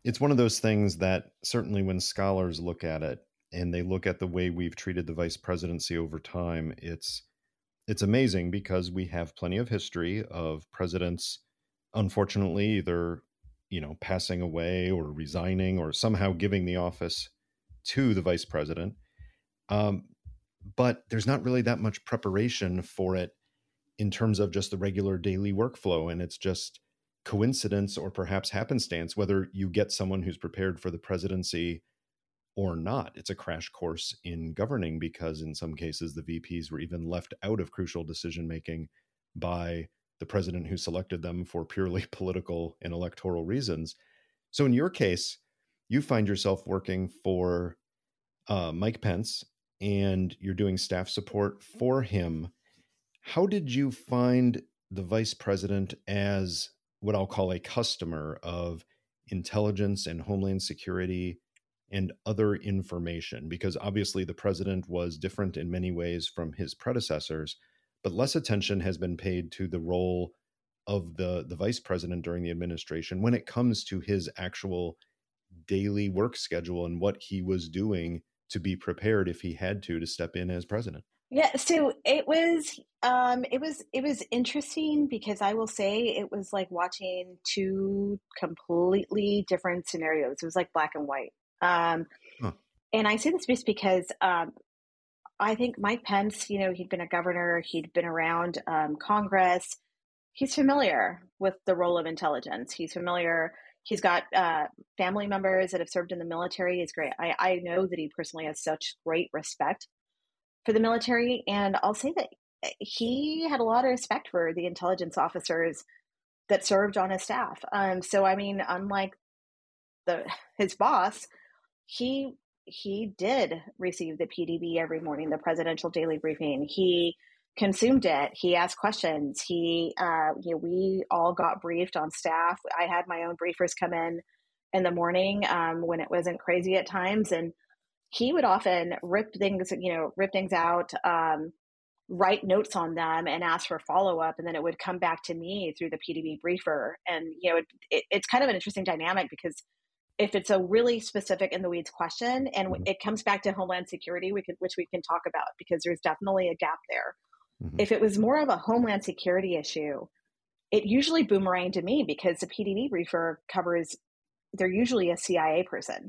Speaker 4: it's one of those things that certainly when scholars look at it and they look at the way we've treated the vice presidency over time, it's it's amazing because we have plenty of history of presidents, unfortunately, either, you know, passing away or resigning or somehow giving the office to the vice president. Um, but there's not really that much preparation for it in terms of just the regular daily workflow. And it's just coincidence or perhaps happenstance, whether you get someone who's prepared for the presidency or not. It's a crash course in governing because in some cases the V Ps were even left out of crucial decision-making by the president who selected them for purely political and electoral reasons. So in your case, you find yourself working for uh, Mike Pence and you're doing staff support for him. How did you find the vice president as what I'll call a customer of intelligence and homeland security and other information? Because obviously the president was different in many ways from his predecessors, but less attention has been paid to the role of the, the vice president during the administration when it comes to his actual daily work schedule and what he was doing to be prepared if he had to, to step in as president.
Speaker 5: Yeah, so it was um it was it was interesting because I will say it was like watching two completely different scenarios. It was like black and white. Um huh. And I say this just because um I think Mike Pence, you know, he'd been a governor, he'd been around um, Congress. He's familiar with the role of intelligence. He's familiar. He's got uh, family members that have served in the military. It's great. I, I know that he personally has such great respect for the military. And I'll say that he had a lot of respect for the intelligence officers that served on his staff. Um, so, I mean, unlike the his boss, he he did receive the P D B every morning, the presidential daily briefing. He consumed it. He asked questions. He, uh, you know, we all got briefed on staff. I had my own briefers come in in the morning um, when it wasn't crazy at times, and he would often rip things, you know, rip things out, um, write notes on them and ask for follow-up. And then it would come back to me through the P D B briefer. And, you know, it, it, it's kind of an interesting dynamic because if it's a really specific in the weeds question and mm-hmm. it comes back to Homeland Security, we could, which we can talk about because there's definitely a gap there. Mm-hmm. If it was more of a Homeland Security issue, it usually boomeranged to me because the P D B briefer covers, they're usually a C I A person.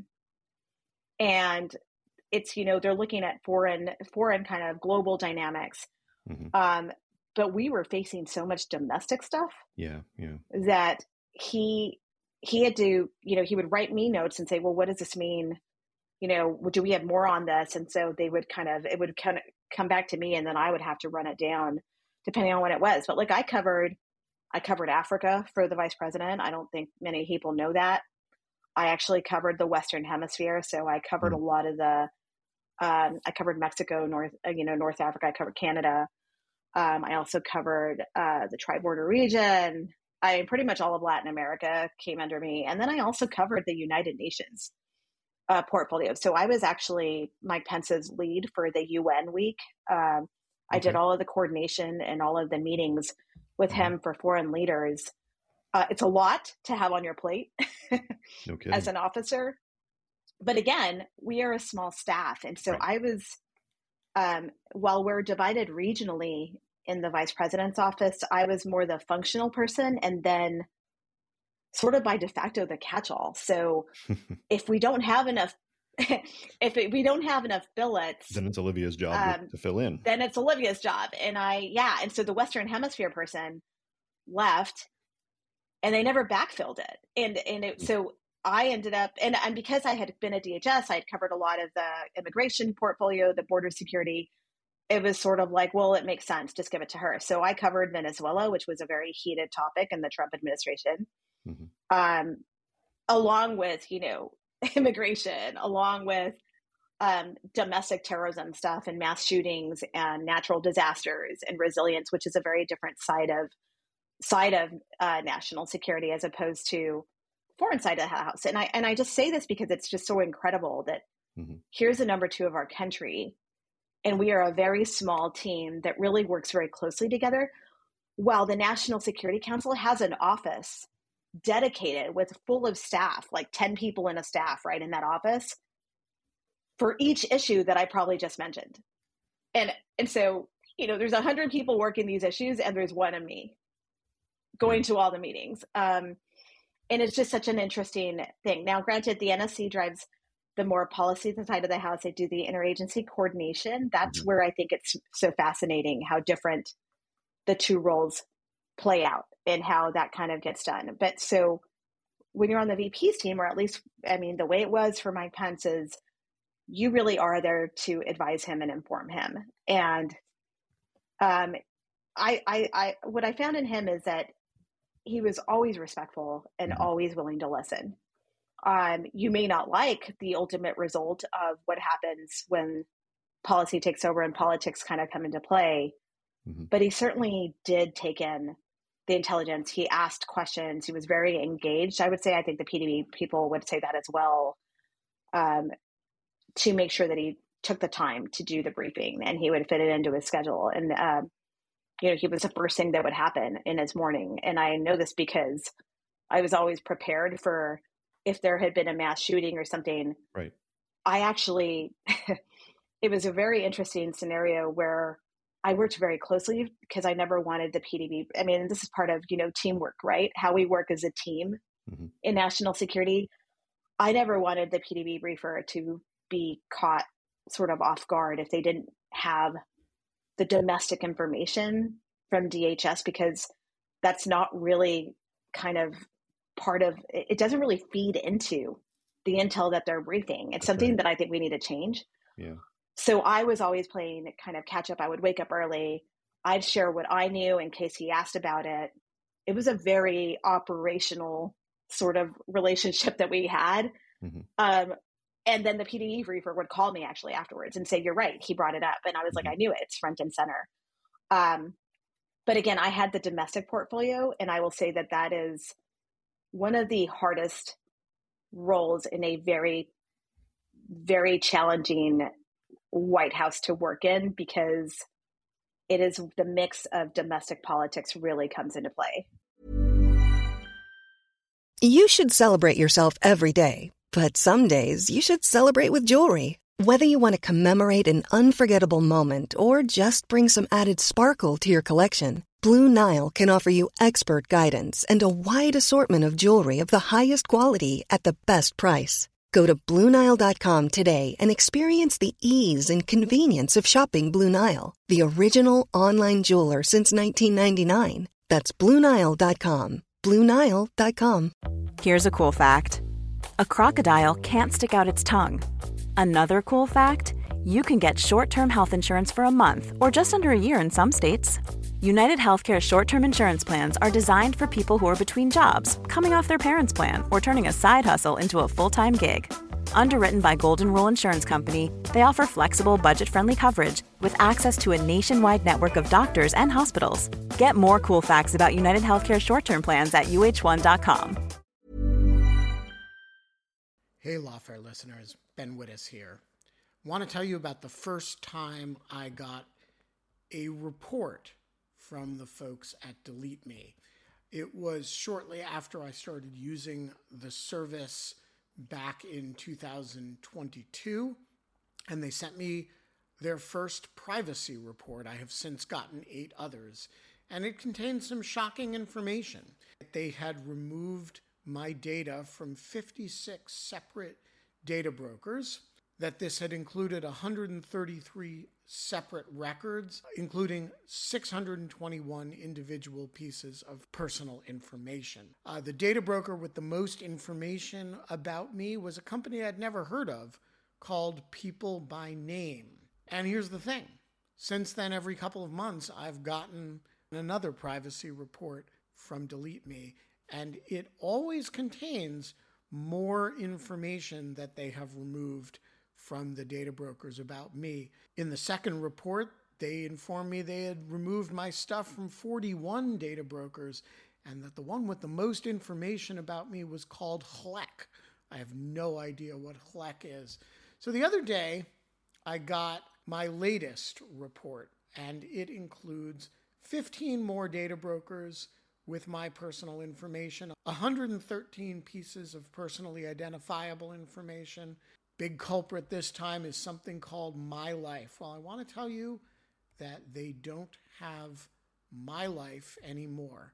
Speaker 5: And it's, you know, they're looking at foreign, foreign kind of global dynamics. Mm-hmm. Um, but we were facing so much domestic stuff.
Speaker 4: Yeah, yeah.
Speaker 5: That he, he had to, you know, he would write me notes and say, well, what does this mean? You know, do we have more on this? And so they would kind of, it would kind of come back to me and then I would have to run it down depending on what it was. But like I covered, I covered Africa for the vice president. I don't think many people know that. I actually covered the Western Hemisphere. So I covered mm-hmm. a lot of the, um, I covered Mexico, North, uh, you know, North Africa. I covered Canada. Um, I also covered uh, the Tri-Border region. I pretty much all of Latin America came under me. And then I also covered the United Nations uh, portfolio. So I was actually Mike Pence's lead for the U N week. Um, okay. I did all of the coordination and all of the meetings with him for foreign leaders. Uh, it's a lot to have on your plate no as an officer. But again, we are a small staff. And so right. I was, um, while we're divided regionally in the vice president's office, I was more the functional person and then sort of by de facto the catch-all. So if we don't have enough, if it, we don't have enough billets,
Speaker 4: then it's Olivia's job um, to fill in.
Speaker 5: Then it's Olivia's job. And I, yeah. And so the Western Hemisphere person left and they never backfilled it. And, and it, so I ended up, and, and because I had been at D H S, I had covered a lot of the immigration portfolio, the border security. It was sort of like, well, it makes sense. Just give it to her. So I covered Venezuela, which was a very heated topic in the Trump administration, mm-hmm. um, along with, you know, immigration, along with um, domestic terrorism stuff and mass shootings and natural disasters and resilience, which is a very different side of side of uh, national security as opposed to foreign side of the house. And I, and I just say this because it's just so incredible that mm-hmm. here's the number two of our country. And we are a very small team that really works very closely together. While the National Security Council has an office dedicated with full of staff, like ten people in a staff, right, in that office for each issue that I probably just mentioned. And, and so, you know, there's a hundred people working these issues and there's one of me going to all the meetings. Um, and it's just such an interesting thing. Now, granted, the N S C drives the more policy side of the house. They do the interagency coordination. That's mm-hmm. where I think it's so fascinating how different the two roles play out and how that kind of gets done. But so when you're on the V P's team, or at least, I mean, the way it was for Mike Pence is you really are there to advise him and inform him. And um, I, I, I, what I found in him is that he was always respectful and mm-hmm. always willing to listen. Um, you may not like the ultimate result of what happens when policy takes over and politics kind of come into play, mm-hmm. but he certainly did take in the intelligence. He asked questions. He was very engaged. I would say, I think the P D B people would say that as well, um, to make sure that he took the time to do the briefing and he would fit it into his schedule. And, um, you know, he was the first thing that would happen in his morning. And I know this because I was always prepared for if there had been a mass shooting or something.
Speaker 4: Right.
Speaker 5: I actually, it was a very interesting scenario where I worked very closely because I never wanted the P D B. I mean, this is part of, you know, teamwork, right? How we work as a team mm-hmm. in national security. I never wanted the P D B briefer to be caught sort of off guard if they didn't have the domestic information from D H S, because that's not really kind of part of, it doesn't really feed into the intel that they're briefing. It's that's something right. that I think we need to change.
Speaker 4: Yeah.
Speaker 5: So I was always playing kind of catch up. I would wake up early. I'd share what I knew in case he asked about it. It was a very operational sort of relationship that we had. Mm-hmm. Um, and then the P D E briefer would call me actually afterwards and say, you're right, he brought it up. And I was mm-hmm. like, I knew it. It's front and center. Um, but again, I had the domestic portfolio, and I will say that that is one of the hardest roles in a very, very challenging White House to work in, because it is the mix of domestic politics really comes into play.
Speaker 6: You should celebrate yourself every day, but some days you should celebrate with jewelry. Whether you want to commemorate an unforgettable moment or just bring some added sparkle to your collection, Blue Nile can offer you expert guidance and a wide assortment of jewelry of the highest quality at the best price. Go to Blue Nile dot com today and experience the ease and convenience of shopping Blue Nile, the original online jeweler since nineteen ninety-nine. That's Blue Nile dot com. Blue Nile dot com.
Speaker 7: Here's a cool fact. A crocodile can't stick out its tongue. Another cool fact, you can get short-term health insurance for a month or just under a year in some states. United Healthcare short-term insurance plans are designed for people who are between jobs, coming off their parents' plan, or turning a side hustle into a full-time gig. Underwritten by Golden Rule Insurance Company, they offer flexible, budget-friendly coverage with access to a nationwide network of doctors and hospitals. Get more cool facts about United Healthcare short-term plans at U H one dot com.
Speaker 1: Hey, Lawfare listeners, Ben Wittes here. I want to tell you about the first time I got a report from the folks at Delete Me. It was shortly after I started using the service back in two thousand twenty-two, and they sent me their first privacy report. I have since gotten eight others, and it contained some shocking information. They had removed my data from fifty-six separate data brokers, that this had included one hundred thirty-three separate records, including six hundred twenty-one individual pieces of personal information. Uh, the data broker with the most information about me was a company I'd never heard of called People by Name. And here's the thing. Since then, every couple of months, I've gotten another privacy report from Delete Me, and it always contains more information that they have removed from the data brokers about me. In the second report, they informed me they had removed my stuff from forty-one data brokers, and that the one with the most information about me was called H L E C. I have no idea what H L E C is. So the other day, I got my latest report, and it includes fifteen more data brokers with my personal information. one hundred thirteen pieces of personally identifiable information. Big culprit this time is something called My Life. Well, I want to tell you that they don't have My Life anymore.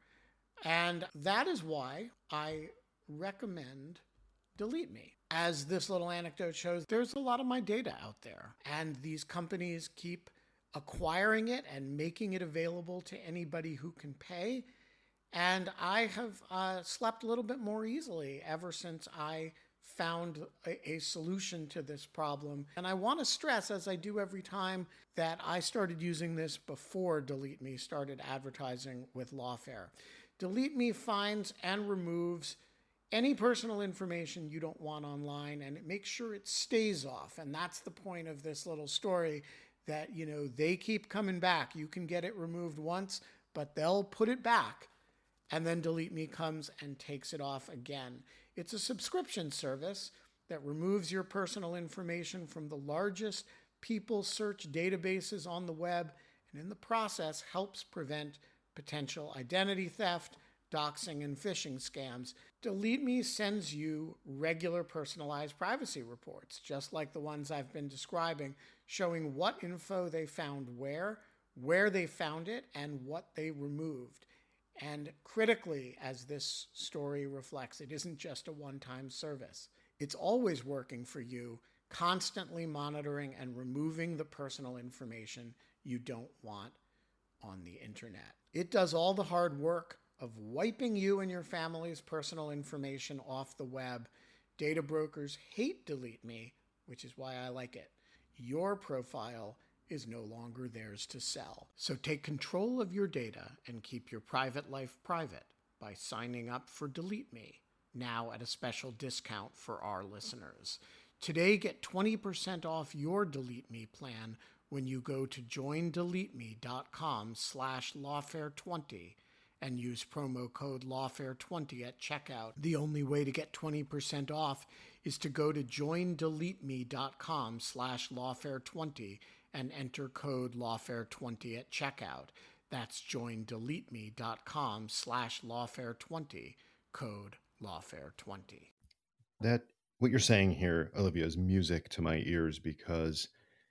Speaker 1: And that is why I recommend Delete Me. As this little anecdote shows, there's a lot of my data out there, and these companies keep acquiring it and making it available to anybody who can pay. And I have uh, slept a little bit more easily ever since I found a, a solution to this problem. And I want to stress, as I do every time, that I started using this before Delete Me started advertising with Lawfare. Delete Me finds and removes any personal information you don't want online, and it makes sure it stays off. And that's the point of this little story, that, you know, they keep coming back. You can get it removed once, but they'll put it back, and then Delete Me comes and takes it off again. It's a subscription service that removes your personal information from the largest people search databases on the web, and in the process helps prevent potential identity theft, doxing, and phishing scams. Delete Me sends you regular personalized privacy reports, just like the ones I've been describing, showing what info they found where, where they found it, and what they removed. And critically, as this story reflects, it isn't just a one-time service. It's always working for you, constantly monitoring and removing the personal information you don't want on the internet. It does all the hard work of wiping you and your family's personal information off the web. Data brokers hate Delete Me, which is why I like it. Your profile is no longer theirs to sell. So take control of your data and keep your private life private by signing up for Delete Me, now at a special discount for our listeners. Today, get twenty percent off your Delete Me plan when you go to joindeleteme.com slash lawfare20 and use promo code lawfare twenty at checkout. The only way to get twenty percent off is to go to joindeleteme.com slash lawfare20 and enter code lawfare twenty at checkout. That's joindeleteme.com slash lawfare20, code lawfare twenty.
Speaker 4: That, what you're saying here, Olivia, is music to my ears, because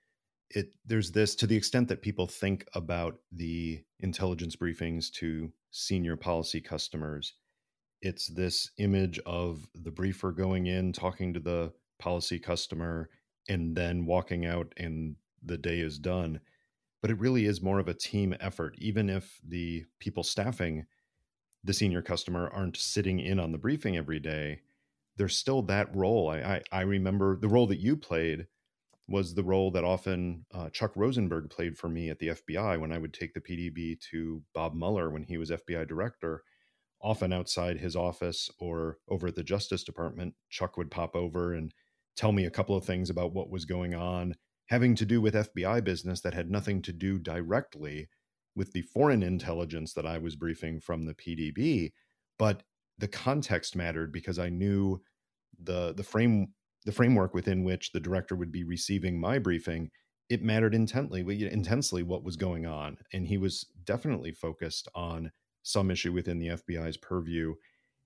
Speaker 4: it there's this, to the extent that people think about the intelligence briefings to senior policy customers, it's this image of the briefer going in, talking to the policy customer, and then walking out and the day is done. But it really is more of a team effort. Even if the people staffing the senior customer aren't sitting in on the briefing every day, there's still that role. I, I, I remember the role that you played was the role that often uh, Chuck Rosenberg played for me at the F B I when I would take the P D B to Bob Mueller when he was F B I director. Often outside his office or over at the Justice Department, Chuck would pop over and tell me a couple of things about what was going on, having to do with F B I business that had nothing to do directly with the foreign intelligence that I was briefing from the P D B. But the context mattered, because I knew the the frame the framework within which the director would be receiving my briefing. It mattered intently, intensely what was going on. And he was definitely focused on some issue within the F B I's purview.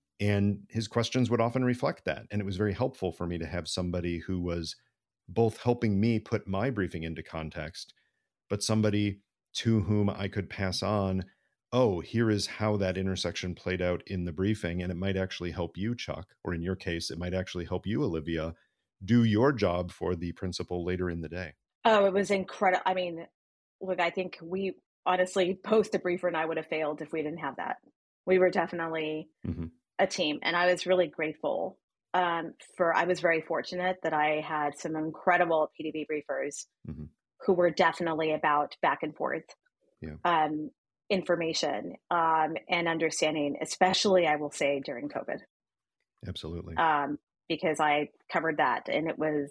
Speaker 4: And his questions would often reflect that. And it was very helpful for me to have somebody who was both helping me put my briefing into context, but somebody to whom I could pass on, oh, here is how that intersection played out in the briefing. And it might actually help you, Chuck, or in your case, it might actually help you, Olivia, do your job for the principal later in the day.
Speaker 5: Oh, it was incredible. I mean, look, I think we honestly, post the briefer and I would have failed if we didn't have that. We were definitely mm-hmm. a team. And I was really grateful um, for, I was very fortunate that I had some incredible P D B briefers mm-hmm. who were definitely about back and forth yeah. um, information um, and understanding, especially I will say during COVID.
Speaker 4: Absolutely.
Speaker 5: Um, because I covered that, and it was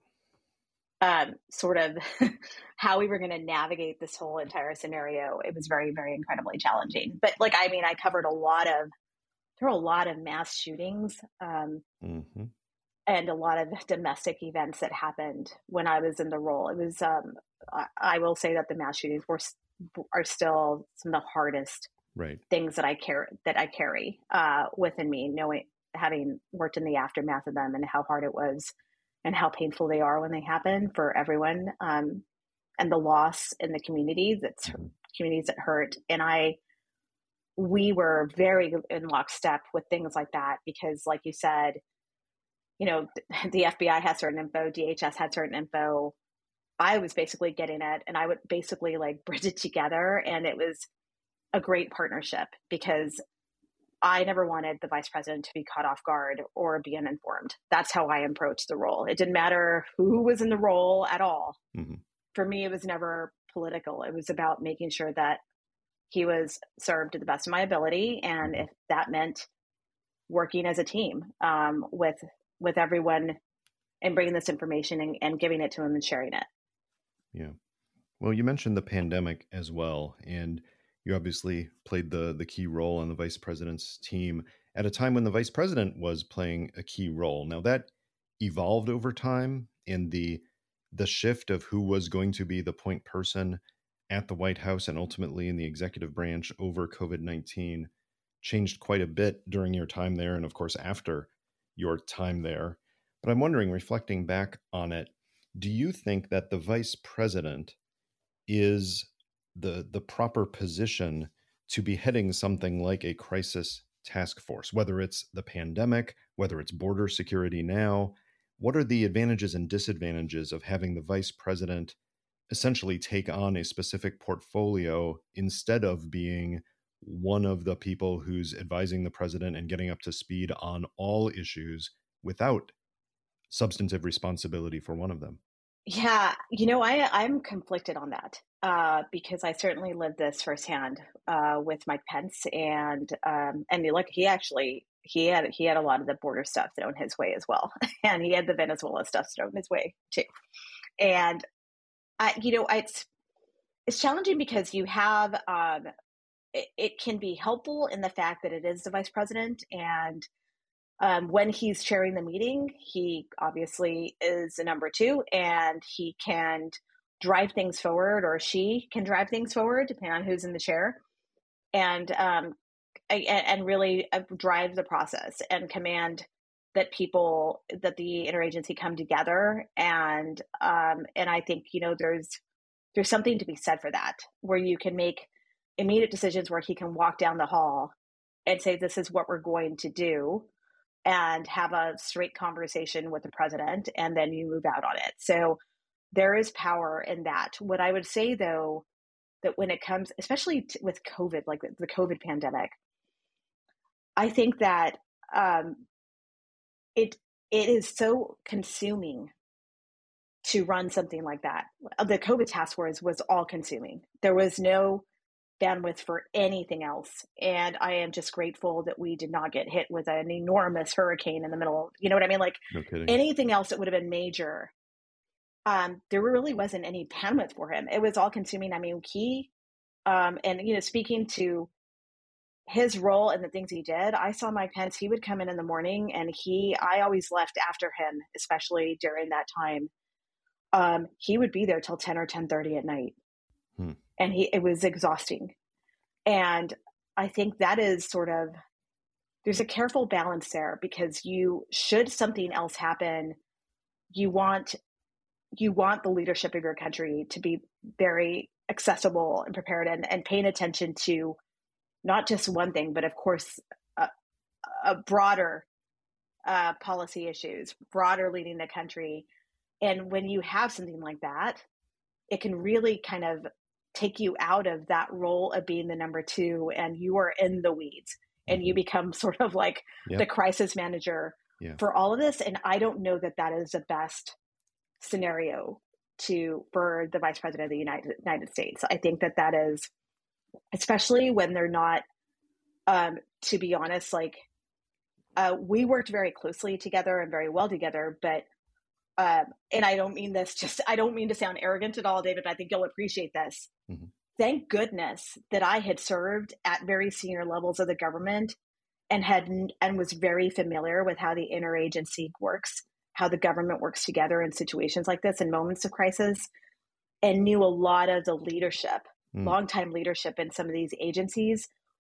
Speaker 5: um, sort of how we were going to navigate this whole entire scenario. It was very, very incredibly challenging. But like, I mean, I covered a lot of, there were a lot of mass shootings um, mm-hmm. and a lot of domestic events that happened when I was in the role. It was, um, I, I will say that the mass shootings were are still some of the hardest
Speaker 4: right.
Speaker 5: things that I care that I carry uh, within me, knowing having worked in the aftermath of them and how hard it was and how painful they are when they happen for everyone, um, and the loss in the community that's
Speaker 4: Mm-hmm.
Speaker 5: communities that hurt. And I, we were very in lockstep with things like that because, like you said, you know, the F B I had certain info, D H S had certain info. I was basically getting it, and I would basically like bridge it together, and it was a great partnership because I never wanted the vice president to be caught off guard or be uninformed. That's how I approached the role. It didn't matter who was in the role at all.
Speaker 4: Mm-hmm.
Speaker 5: For me, it was never political. It was about making sure that he was served to the best of my ability, and if that meant working as a team um, with with everyone and bringing this information and, and giving it to him and sharing it.
Speaker 4: Yeah. Well, you mentioned the pandemic as well, and you obviously played the the key role on the vice president's team at a time when the vice president was playing a key role. Now that evolved over time, and the the shift of who was going to be the point person at the White House and ultimately in the executive branch over COVID nineteen changed quite a bit during your time there, and of course after your time there. But I'm wondering, reflecting back on it, do you think that the vice president is the the proper position to be heading something like a crisis task force, whether it's the pandemic, whether it's border security now? What are the advantages and disadvantages of having the vice president essentially take on a specific portfolio instead of being one of the people who's advising the president and getting up to speed on all issues without substantive responsibility for one of them?
Speaker 5: Yeah, you know, I I'm conflicted on that uh, because I certainly lived this firsthand uh, with Mike Pence, and um, and look, he actually he had he had a lot of the border stuff thrown his way as well, and he had the Venezuela stuff thrown his way too. And I, you know, it's it's challenging because you have um, it, it can be helpful in the fact that it is the vice president, and Um, when he's chairing the meeting, he obviously is a number two, and he can drive things forward, or she can drive things forward, depending on who's in the chair, and um, and really drive the process and command that people, that the interagency come together. And um, and I think, you know, there's there's something to be said for that, where you can make immediate decisions, where he can walk down the hall and say, this is what we're going to do, and have a straight conversation with the president, and then you move out on it. So there is power in that. What I would say, though, that when it comes, especially t- with COVID, like the COVID pandemic, I think that um, it it is so consuming to run something like that. The COVID task force was all consuming. There was no bandwidth for anything else. And I am just grateful that we did not get hit with an enormous hurricane in the middle. You know what I mean? Like
Speaker 4: No kidding.
Speaker 5: anything else that would have been major, um, there really wasn't any bandwidth for him. It was all consuming. I mean, he, um, and, you know, speaking to his role and the things he did, I saw Mike Pence, he would come in in the morning, and he, I always left after him, especially during that time. Um, he would be there till ten or ten thirty at night.
Speaker 4: Hmm.
Speaker 5: And he, it was exhausting. And I think that is sort of, there's a careful balance there, because you, should something else happen, you want, you want the leadership of your country to be very accessible and prepared, and, and paying attention to not just one thing, but of course, a, a broader uh, policy issues, broader leading the country. And when you have something like that, it can really kind of take you out of that role of being the number two, and you are in the weeds, and you become sort of like
Speaker 4: Yep.
Speaker 5: the crisis manager
Speaker 4: Yeah.
Speaker 5: for all of this. And I don't know that that is the best scenario to, for the vice president of the United, United States. I think that that is, especially when they're not, um, to be honest, like uh, we worked very closely together and very well together, but Um, and I don't mean this just, I don't mean to sound arrogant at all, David, but I think you'll appreciate this.
Speaker 4: Mm-hmm.
Speaker 5: Thank goodness that I had served at very senior levels of the government, and had, and was very familiar with how the interagency works, how the government works together in situations like this, in moments of crisis, and knew a lot of the leadership,
Speaker 4: Mm.
Speaker 5: longtime leadership in some of these agencies,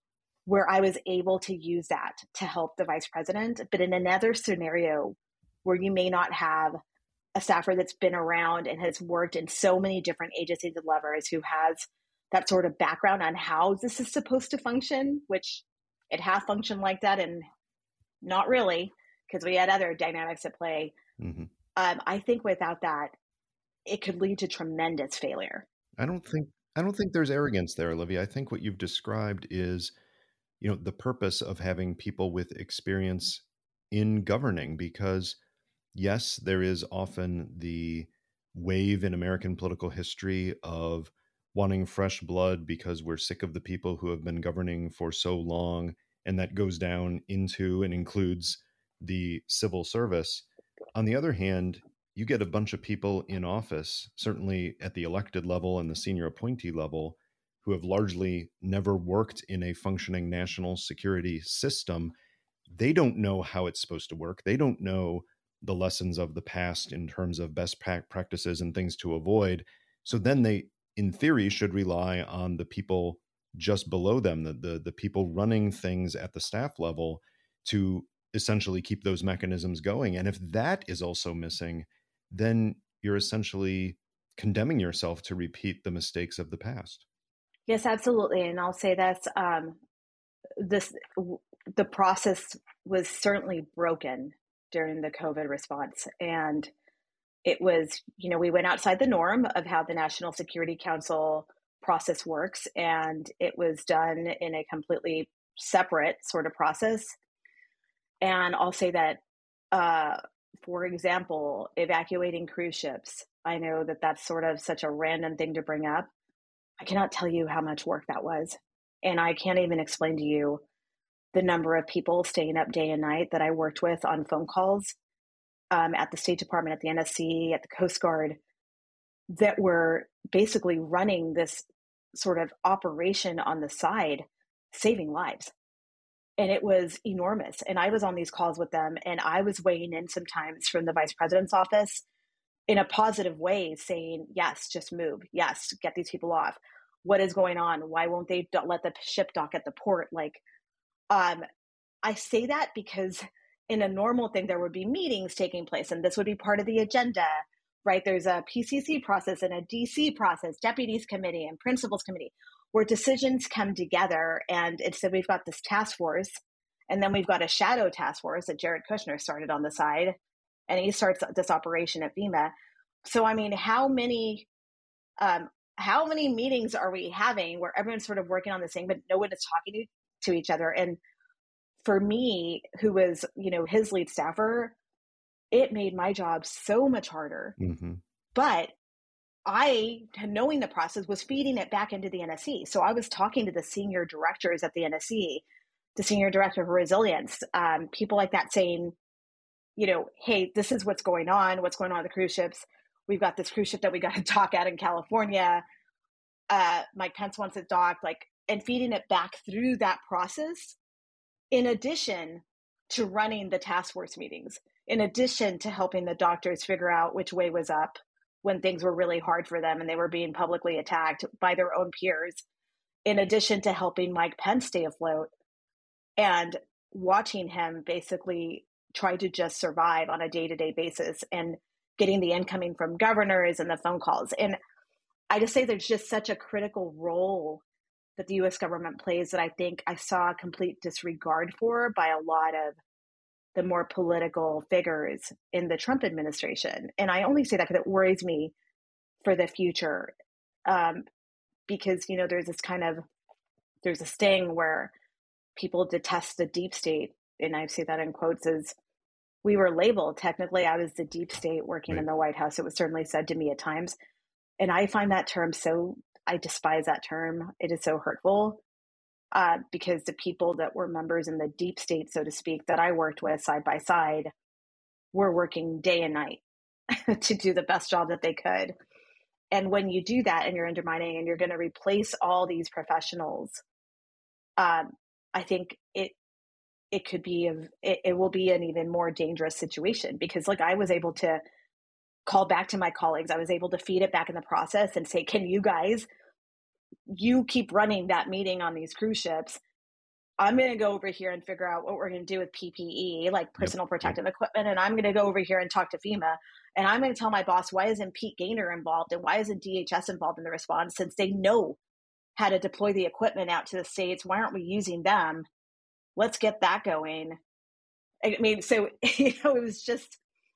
Speaker 5: where I was able to use that to help the vice president. But in another scenario where you may not have a staffer that's been around and has worked in so many different agencies and levers, who has that sort of background on how this is supposed to function, which it has functioned like that and not really, because we had other dynamics at play. Mm-hmm. Um, I think without that, it could lead to tremendous failure.
Speaker 4: I don't think I don't think there's arrogance there, Olivia. I think what you've described is, you know, the purpose of having people with experience in governing, because yes, there is often the wave in American political history of wanting fresh blood because we're sick of the people who have been governing for so long. And that goes down into and includes the civil service. On the other hand, you get a bunch of people in office, certainly at the elected level and the senior appointee level, who have largely never worked in a functioning national security system. They don't know how it's supposed to work. They don't know the lessons of the past in terms of best practices and things to avoid. So then they, in theory, should rely on the people just below them, the, the, the people running things at the staff level, to essentially keep those mechanisms going. And if that is also missing, then you're essentially condemning yourself to repeat the mistakes of the past.
Speaker 5: Yes, absolutely. And I'll say that um, this the process was certainly broken during the COVID response. And it was, you know, we went outside the norm of how the National Security Council process works, and it was done in a completely separate sort of process. And I'll say that, uh, for example, evacuating cruise ships, I know that that's sort of such a random thing to bring up. I cannot tell you how much work that was. And I can't even explain to you the number of people staying up day and night that I worked with on phone calls um, at the State Department, at the N S C, at the Coast Guard, that were basically running this sort of operation on the side, saving lives. And it was enormous. And I was on these calls with them, and I was weighing in sometimes from the vice president's office in a positive way, saying, yes, just move. Yes, get these people off. What is going on? Why won't they do- let the ship dock at the port? Like, um, I say that because in a normal thing, there would be meetings taking place, and this would be part of the agenda, right? There's a P C C process and a D C process, deputies committee and principals committee, where decisions come together. And instead, we've got this task force, and then we've got a shadow task force that Jared Kushner started on the side, and he starts this operation at FEMA. So, I mean, how many, um, how many meetings are we having where everyone's sort of working on this thing, but no one is talking to, to each other? And for me, who was, you know, his lead staffer, it made my job so much harder. Mm-hmm. But I, knowing the process, was feeding it back into the N S C. So I was talking to the senior directors at the N S C, the senior director of resilience, um, people like that, saying, you know, hey, this is what's going on, what's going on with the cruise ships. We've got this cruise ship that we got to dock at in California. Uh, Mike Pence wants it docked, like, and feeding it back through that process, in addition to running the task force meetings, in addition to helping the doctors figure out which way was up when things were really hard for them and they were being publicly attacked by their own peers, in addition to helping Mike Pence stay afloat and watching him basically try to just survive on a day-to-day basis and getting the incoming from governors and the phone calls. And I just say there's just such a critical role that the U S government plays that I think I saw a complete disregard for by a lot of the more political figures in the Trump administration. And I only say that because it worries me for the future. Um, because, you know, there's this kind of, there's a sting where people detest the deep state. And I say that in quotes as we were labeled. Technically, I was the deep state working right in the White House. It was certainly said to me at times. And I find that term so, I despise that term. It is so hurtful. Uh, because the people that were members in the deep state, so to speak, that I worked with side by side, were working day and night to do the best job that they could. And when you do that and you're undermining and you're going to replace all these professionals, um, I think it it could be, a, it, it will be an even more dangerous situation, because like I was able to call back to my colleagues. I was able to feed it back in the process and say, can you guys, you keep running that meeting on these cruise ships. I'm going to go over here and figure out what we're going to do with P P E, like personal yep. protective yep. equipment. And I'm going to go over here and talk to FEMA. And I'm going to tell my boss, why isn't Pete Gaynor involved? And why isn't D H S involved in the response? Since they know how to deploy the equipment out to the states, why aren't we using them? Let's get that going. I mean, so, you know, it was just,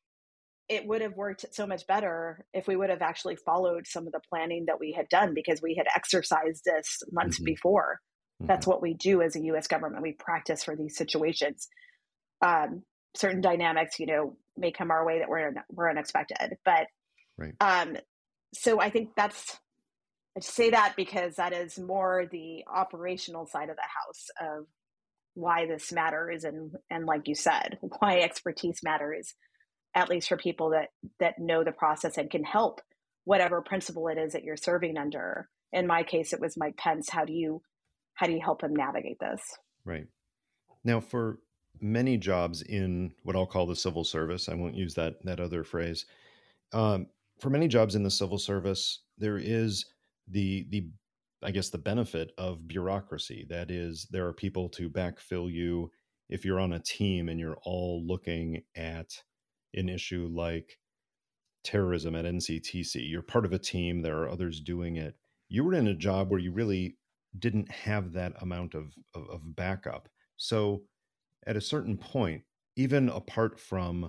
Speaker 5: it would have worked so much better if we would have actually followed some of the planning that we had done, because we had exercised this months mm-hmm. before. Mm-hmm. That's what we do as a U S government. We practice for these situations. Um, certain dynamics, you know, may come our way that were, were unexpected. But
Speaker 4: right.
Speaker 5: um, so I think that's, I say that because that is more the operational side of the house of why this matters. And, and like you said, why expertise matters, at least for people that, that know the process and can help whatever principle it is that you're serving under. In my case, it was Mike Pence. How do you, how do you help him navigate this?
Speaker 4: Right. Now, for many jobs in what I'll call the civil service, I won't use that, that other phrase. Um, for many jobs in the civil service, there is the, the, I guess the benefit of bureaucracy. That is, there are people to backfill you if you're on a team and you're all looking at an issue like terrorism at N C T C. You're part of a team. There are others doing it. You were in a job where you really didn't have that amount of, of, of backup. So at a certain point, even apart from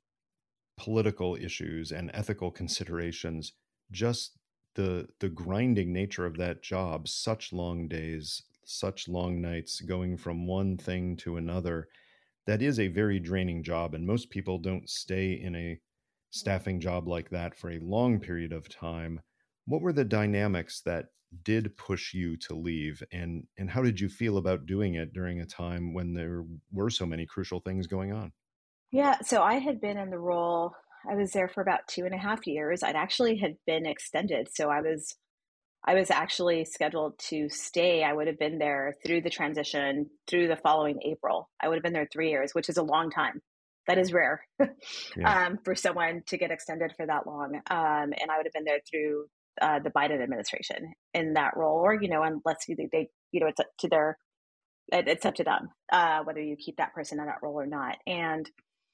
Speaker 4: political issues and ethical considerations, just the the grinding nature of that job, such long days, such long nights, going from one thing to another, that is a very draining job. And most people don't stay in a staffing job like that for a long period of time. What were the dynamics that did push you to leave? And, and how did you feel about doing it during a time when there were so many crucial things going on?
Speaker 5: Yeah, so I had been in the role, I was there for about two and a half years. I'd actually had been extended. So I was, I was actually scheduled to stay. I would have been there through the transition through the following April. I would have been there three years, which is a long time. That is rare yeah. um, for someone to get extended for that long. Um, and I would have been there through uh, the Biden administration in that role, or, you know, unless they, they you know, it's up to their, it, it's up to them uh, whether you keep that person in that role or not. And,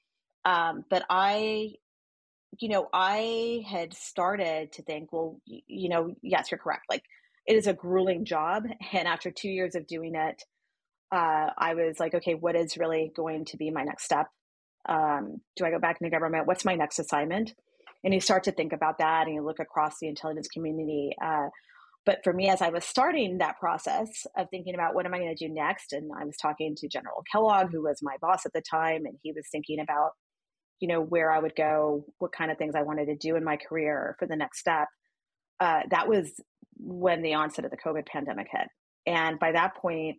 Speaker 5: um, but I, you know, I had started to think, well, you know, yes, you're correct. Like, it is a grueling job. And after two years of doing it, uh, I was like, okay, what is really going to be my next step? Um, do I go back into government? What's my next assignment? And you start to think about that and you look across the intelligence community. Uh, but for me, as I was starting that process of thinking about what am I going to do next? And I was talking to General Kellogg, who was my boss at the time, and he was thinking about, you know, where I would go, what kind of things I wanted to do in my career for the next step. Uh, that was when the onset of the COVID pandemic hit. And by that point,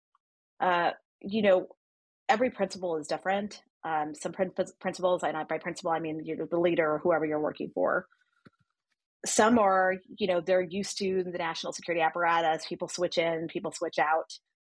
Speaker 5: uh, you know, every principal is different. Um, some prin- principals, and by principal, I mean, you're the leader or whoever you're working for. Some are, you know, they're used to the national security apparatus. People switch in, people switch out,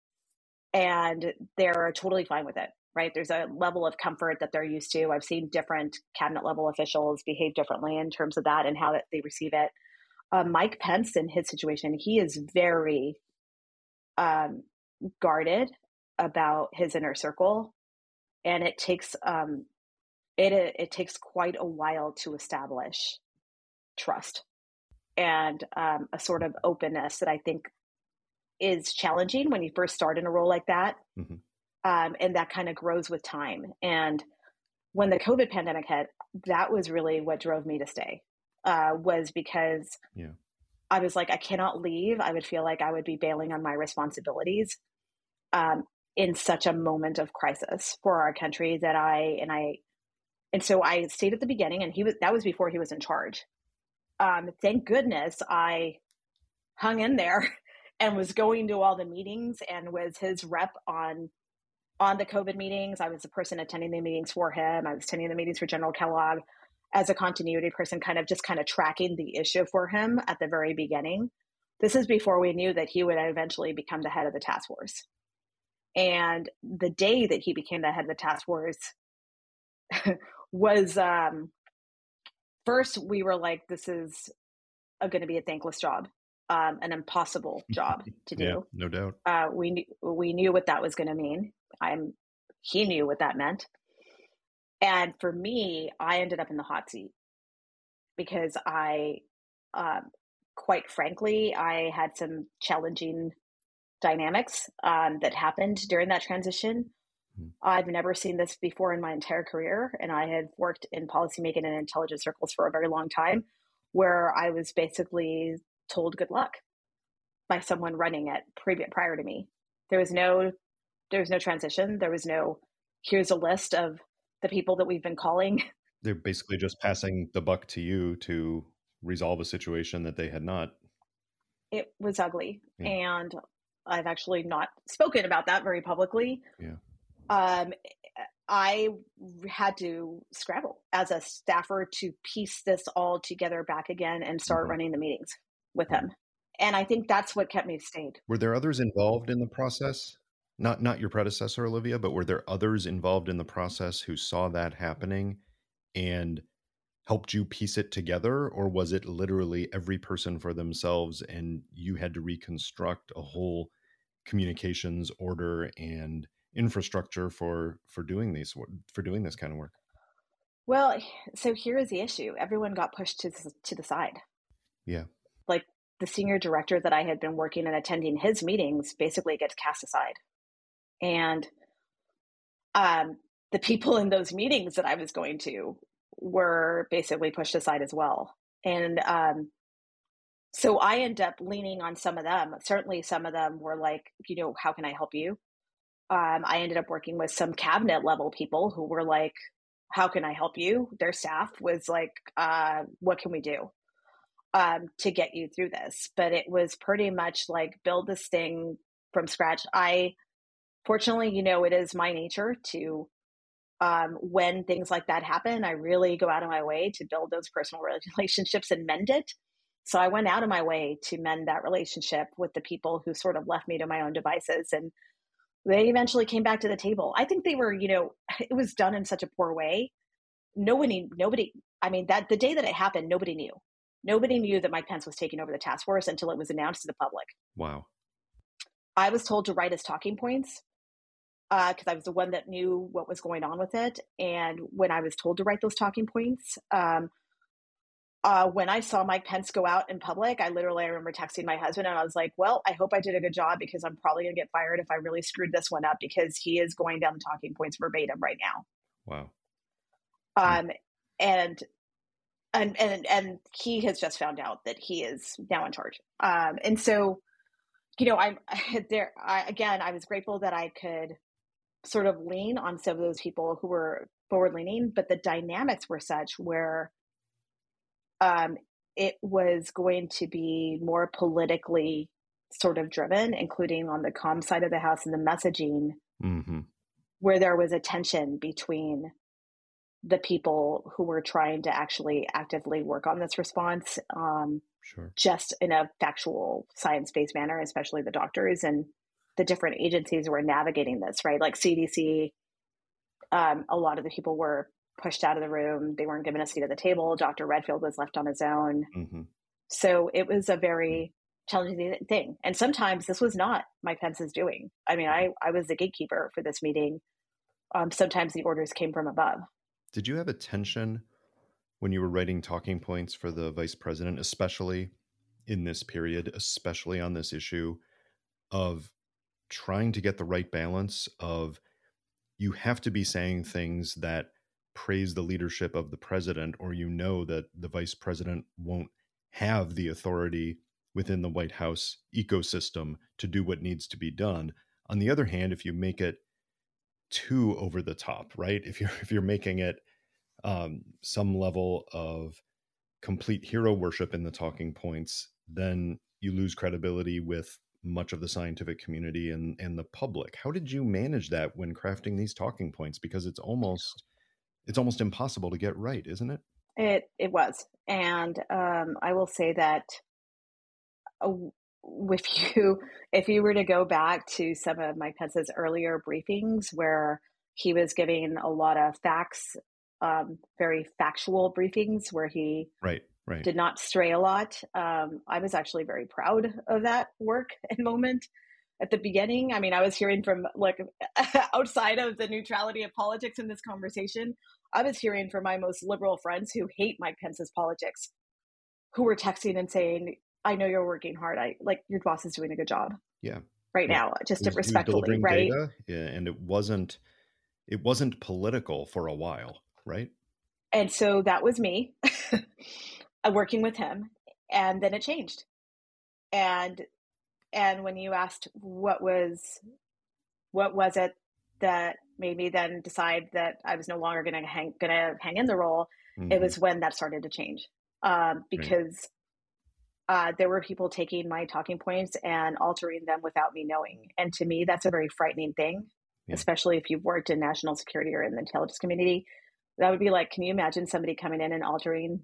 Speaker 5: and they're totally fine with it, right? There's a level of comfort that they're used to. I've seen different cabinet level officials behave differently in terms of that and how that they receive it. Uh, Mike Pence, in his situation, he is very um, guarded about his inner circle. And it takes um, it it takes quite a while to establish trust and um, a sort of openness that I think is challenging when you first start in a role like that, mm-hmm. um, and that kind of grows with time. And when the COVID pandemic hit, that was really what drove me to stay. Uh, was because
Speaker 4: yeah.
Speaker 5: I was like, I cannot leave. I would feel like I would be bailing on my responsibilities. Um, in such a moment of crisis for our country that I, and I, and so I stayed at the beginning, and he was, that was before he was in charge. Um, thank goodness I hung in there and was going to all the meetings and was his rep on, on the COVID meetings. I was the person attending the meetings for him. I was attending the meetings for General Kellogg as a continuity person, kind of just kind of tracking the issue for him at the very beginning. This is before we knew that he would eventually become the head of the task force. And the day that he became the head of the task force was, um, first we were like, this is going to be a thankless job. um, an impossible job to do.
Speaker 4: Yeah, no doubt.
Speaker 5: Uh, we knew we knew what that was going to mean. I'm he knew what that meant. And for me, I ended up in the hot seat because I, um, quite frankly, I had some challenging dynamics um, that happened during that transition. Mm-hmm. I've never seen this before in my entire career, and I had worked in policymaking and intelligence circles for a very long time, where I was basically told good luck by someone running it pre- prior to me. There was no, there was no transition. There was no, here's a list of the people that we've been calling.
Speaker 4: They're basically just passing the buck to you to resolve a situation that they had not.
Speaker 5: It was ugly.
Speaker 4: Yeah.
Speaker 5: And I've actually not spoken about that very publicly.
Speaker 4: Yeah.
Speaker 5: Um, I had to scramble as a staffer to piece this all together back again and start mm-hmm. running the meetings with him. And I think that's what kept me stayed.
Speaker 4: Were there others involved in the process? Not not your predecessor, Olivia, but were there others involved in the process who saw that happening and helped you piece it together? Or was it literally every person for themselves and you had to reconstruct a whole communications order and infrastructure for, for doing these, for doing this kind of work?
Speaker 5: Well, so here is the issue. Everyone got pushed to, to the side.
Speaker 4: Yeah.
Speaker 5: Like the senior director that I had been working and attending his meetings basically gets cast aside. And um, the people in those meetings that I was going to were basically pushed aside as well. And um, so I end up leaning on some of them. Certainly some of them were like, you know, how can I help you? Um, I ended up working with some cabinet level people who were like, how can I help you? Their staff was like, uh, what can we do um, to get you through this? But it was pretty much like build this thing from scratch. I, fortunately, you know, it is my nature to, um, when things like that happen, I really go out of my way to build those personal relationships and mend it. So I went out of my way to mend that relationship with the people who sort of left me to my own devices. And they eventually came back to the table. I think they were, you know, it was done in such a poor way. Nobody, nobody, I mean, that the day that it happened, nobody knew. Nobody knew that Mike Pence was taking over the task force until it was announced to the public.
Speaker 4: Wow.
Speaker 5: I was told to write his talking points because uh, I was the one that knew what was going on with it. And when I was told to write those talking points, um, uh, when I saw Mike Pence go out in public, I literally, I remember texting my husband and I was like, well, I hope I did a good job because I'm probably going to get fired if I really screwed this one up because he is going down the talking points verbatim right now.
Speaker 4: Wow.
Speaker 5: Um, and, and, and, and he has just found out that he is now in charge. Um, and so, you know, I'm there, I, again, I was grateful that I could sort of lean on some of those people who were forward leaning, but the dynamics were such where um, it was going to be more politically sort of driven, including on the comm side of the house and the messaging,
Speaker 4: mm-hmm.
Speaker 5: where there was a tension between the people who were trying to actually actively work on this response, um,
Speaker 4: sure.
Speaker 5: just in a factual science-based manner, especially the doctors and the different agencies were navigating this, right? Like C D C, um, a lot of the people were pushed out of the room. They weren't given a seat at the table. Doctor Redfield was left on his own.
Speaker 4: Mm-hmm.
Speaker 5: So it was a very challenging thing. And sometimes this was not Mike Pence's doing. I mean, I, I was the gatekeeper for this meeting. Um, sometimes the orders came from above.
Speaker 4: Did you have a tension when you were writing talking points for the vice president, especially in this period, especially on this issue of trying to get the right balance of you have to be saying things that praise the leadership of the president, or you know that the vice president won't have the authority within the White House ecosystem to do what needs to be done. On the other hand, if you make it too over the top, right? If you're if you're making it um, some level of complete hero worship in the talking points, then you lose credibility with much of the scientific community and, and the public. How did you manage that when crafting these talking points? Because it's almost it's almost impossible to get right, isn't it?
Speaker 5: It it was, and um, I will say that uh, if you if you were to go back to some of Mike Pence's earlier briefings, where he was giving a lot of facts, um, very factual briefings, where he
Speaker 4: right. Right.
Speaker 5: did not stray a lot. Um, I was actually very proud of that work and moment at the beginning. I mean, I was hearing from like outside of the neutrality of politics in this conversation, I was hearing from my most liberal friends who hate Mike Pence's politics, who were texting and saying, I know you're working hard. I like your boss is doing a good job.
Speaker 4: Yeah.
Speaker 5: Right
Speaker 4: yeah.
Speaker 5: now, just
Speaker 4: He was,
Speaker 5: respectfully,
Speaker 4: he was
Speaker 5: right?
Speaker 4: data, and it wasn't, it wasn't political for a while, right?
Speaker 5: And so that was me working with him. And then it changed. And and when you asked what was what was it that made me then decide that I was no longer gonna hang gonna hang in the role,
Speaker 4: Mm-hmm.
Speaker 5: it was when that started to change. Um, because right. uh, there were people taking my talking points and altering them without me knowing. And to me, that's a very frightening thing, yeah. especially if you've worked in national security or in the intelligence community. That would be like, can you imagine somebody coming in and altering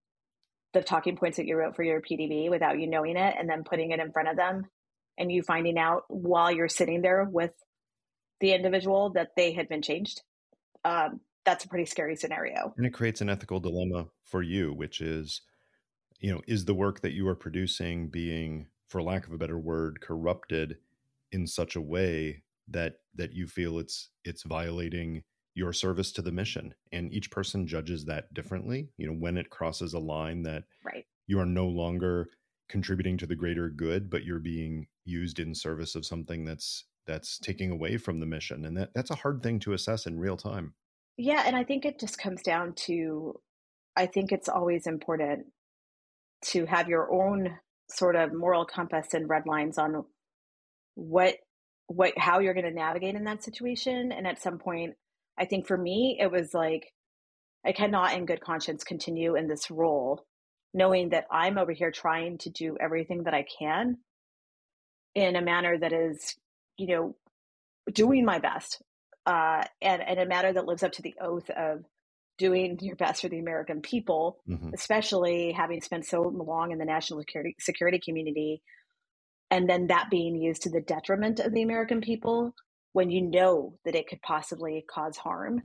Speaker 5: the talking points that you wrote for your P D B without you knowing it, and then putting it in front of them and you finding out while you're sitting there with the individual that they had been changed? Um, that's a pretty scary scenario.
Speaker 4: And it creates an ethical dilemma for you, which is, you know, is the work that you are producing being, for lack of a better word, corrupted in such a way that that you feel it's it's violating your service to the mission? And each person judges that differently. You know, when it crosses a line that
Speaker 5: right.
Speaker 4: you are no longer contributing to the greater good, but you're being used in service of something that's that's taking away from the mission. And that that's a hard thing to assess in real time.
Speaker 5: Yeah. And I think it just comes down to, I think it's always important to have your own sort of moral compass and red lines on what, what, how you're going to navigate in that situation. And at some point, I think for me, it was like, I cannot in good conscience continue in this role, knowing that I'm over here trying to do everything that I can in a manner that is, you know, doing my best, uh, and, and a manner that lives up to the oath of doing your best for the American people, mm-hmm. especially having spent so long in the national security, security community, and then that being used to the detriment of the American people when you know that it could possibly cause harm.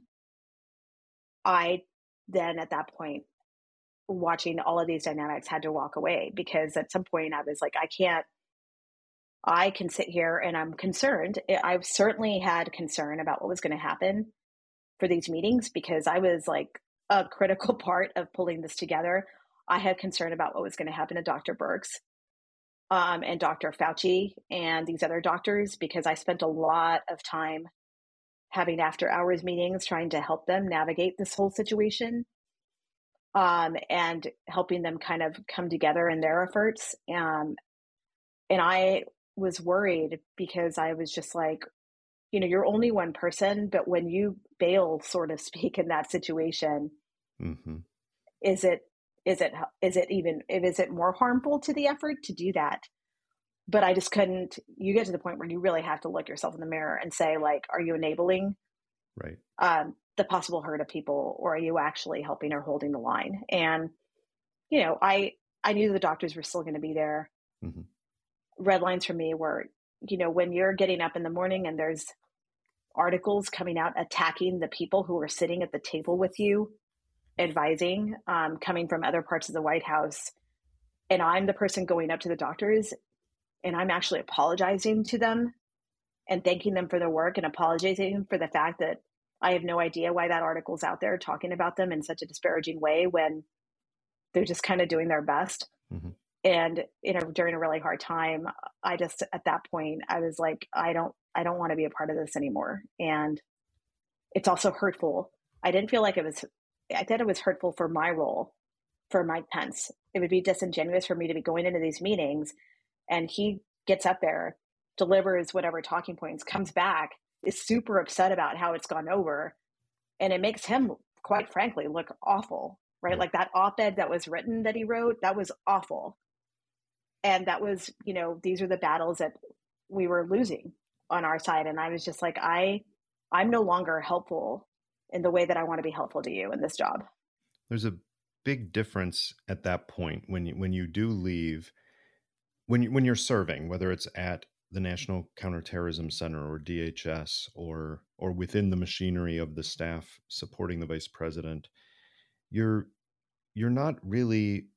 Speaker 5: I then at that point, watching all of these dynamics, had to walk away, because at some point I was like, I can't, I can sit here and I'm concerned. I've certainly had concern about what was going to happen for these meetings, because I was like a critical part of pulling this together. I had concern about what was going to happen to Doctor Birx um, and Doctor Fauci and these other doctors, because I spent a lot of time having after hours meetings trying to help them navigate this whole situation, um, and helping them kind of come together in their efforts. Um, and I was worried, because I was just like, you know, you're only one person, but when you bail, so to speak, in that situation, mm-hmm. is it, is it, is it even, is it more harmful to the effort to do that? But I just couldn't, you get to the point where you really have to look yourself in the mirror and say, like, are you enabling
Speaker 4: right.
Speaker 5: um, the possible hurt of people, or are you actually helping or holding the line? And, you know, I, I knew the doctors were still going to be there. Mm-hmm. Red lines for me were, you know, when you're getting up in the morning and there's articles coming out attacking the people who are sitting at the table with you, advising, um, coming from other parts of the White House, and I'm the person going up to the doctors and I'm actually apologizing to them and thanking them for their work and apologizing for the fact that I have no idea why that article's out there talking about them in such a disparaging way when they're just kind of doing their best. Mm-hmm. And, you know, during a really hard time, I just, at that point, I was like, I don't, I don't want to be a part of this anymore. And it's also hurtful. I didn't feel like it was, I thought it was hurtful for my role, for Mike Pence. It would be disingenuous for me to be going into these meetings and he gets up there, delivers whatever talking points, comes back, is super upset about how it's gone over. And it makes him, quite frankly, look awful, right? Like that op-ed that was written that he wrote, that was awful. And that was, you know, these are the battles that we were losing on our side. And I was just like, I, I'm no longer helpful in the way that I want to be helpful to you in this job.
Speaker 4: There's a big difference at that point when you, when you do leave, when you, when you're serving, whether it's at the National Counterterrorism Center or D H S or, or within the machinery of the staff supporting the vice president, you're, you're not really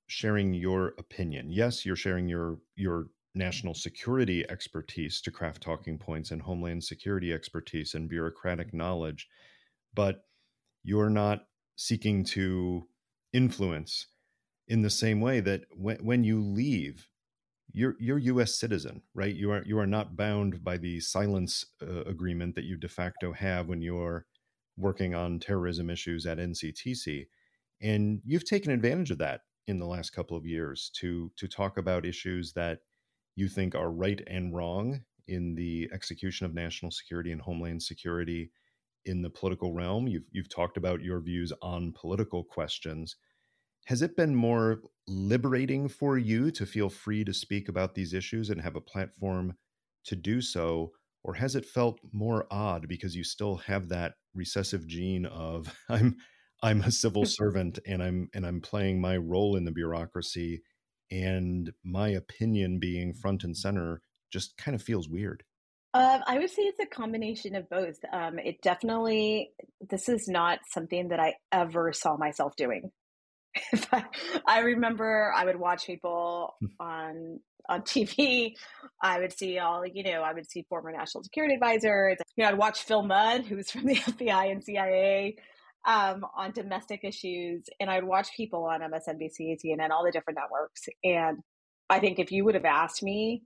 Speaker 4: sharing your opinion. Yes, you're sharing your your national security expertise to craft talking points and homeland security expertise and bureaucratic knowledge, but you're not seeking to influence in the same way that when, when you leave, you're you're U S citizen, right? You are you are not bound by the silence uh, agreement that you de facto have when you're working on terrorism issues at N C T C, and you've taken advantage of that in the last couple of years to to talk about issues that you think are right and wrong in the execution of national security and homeland security in the political realm. You've you've talked about your views on political questions. Has it been more liberating for you to feel free to speak about these issues and have a platform to do so? Or has it felt more odd because you still have that recessive gene of I'm I'm a civil servant and I'm and I'm playing my role in the bureaucracy, and my opinion being front and center just kind of feels weird?
Speaker 5: Um, I would say it's a combination of both. Um, it definitely, this is not something that I ever saw myself doing. I, I remember I would watch people on on T V. I would see all, you know, I would see former national security advisors. You know, I'd watch Phil Mudd, who's from the F B I and C I A, um, on domestic issues. And I'd watch people on M S N B C, C N N, all the different networks. And I think if you would have asked me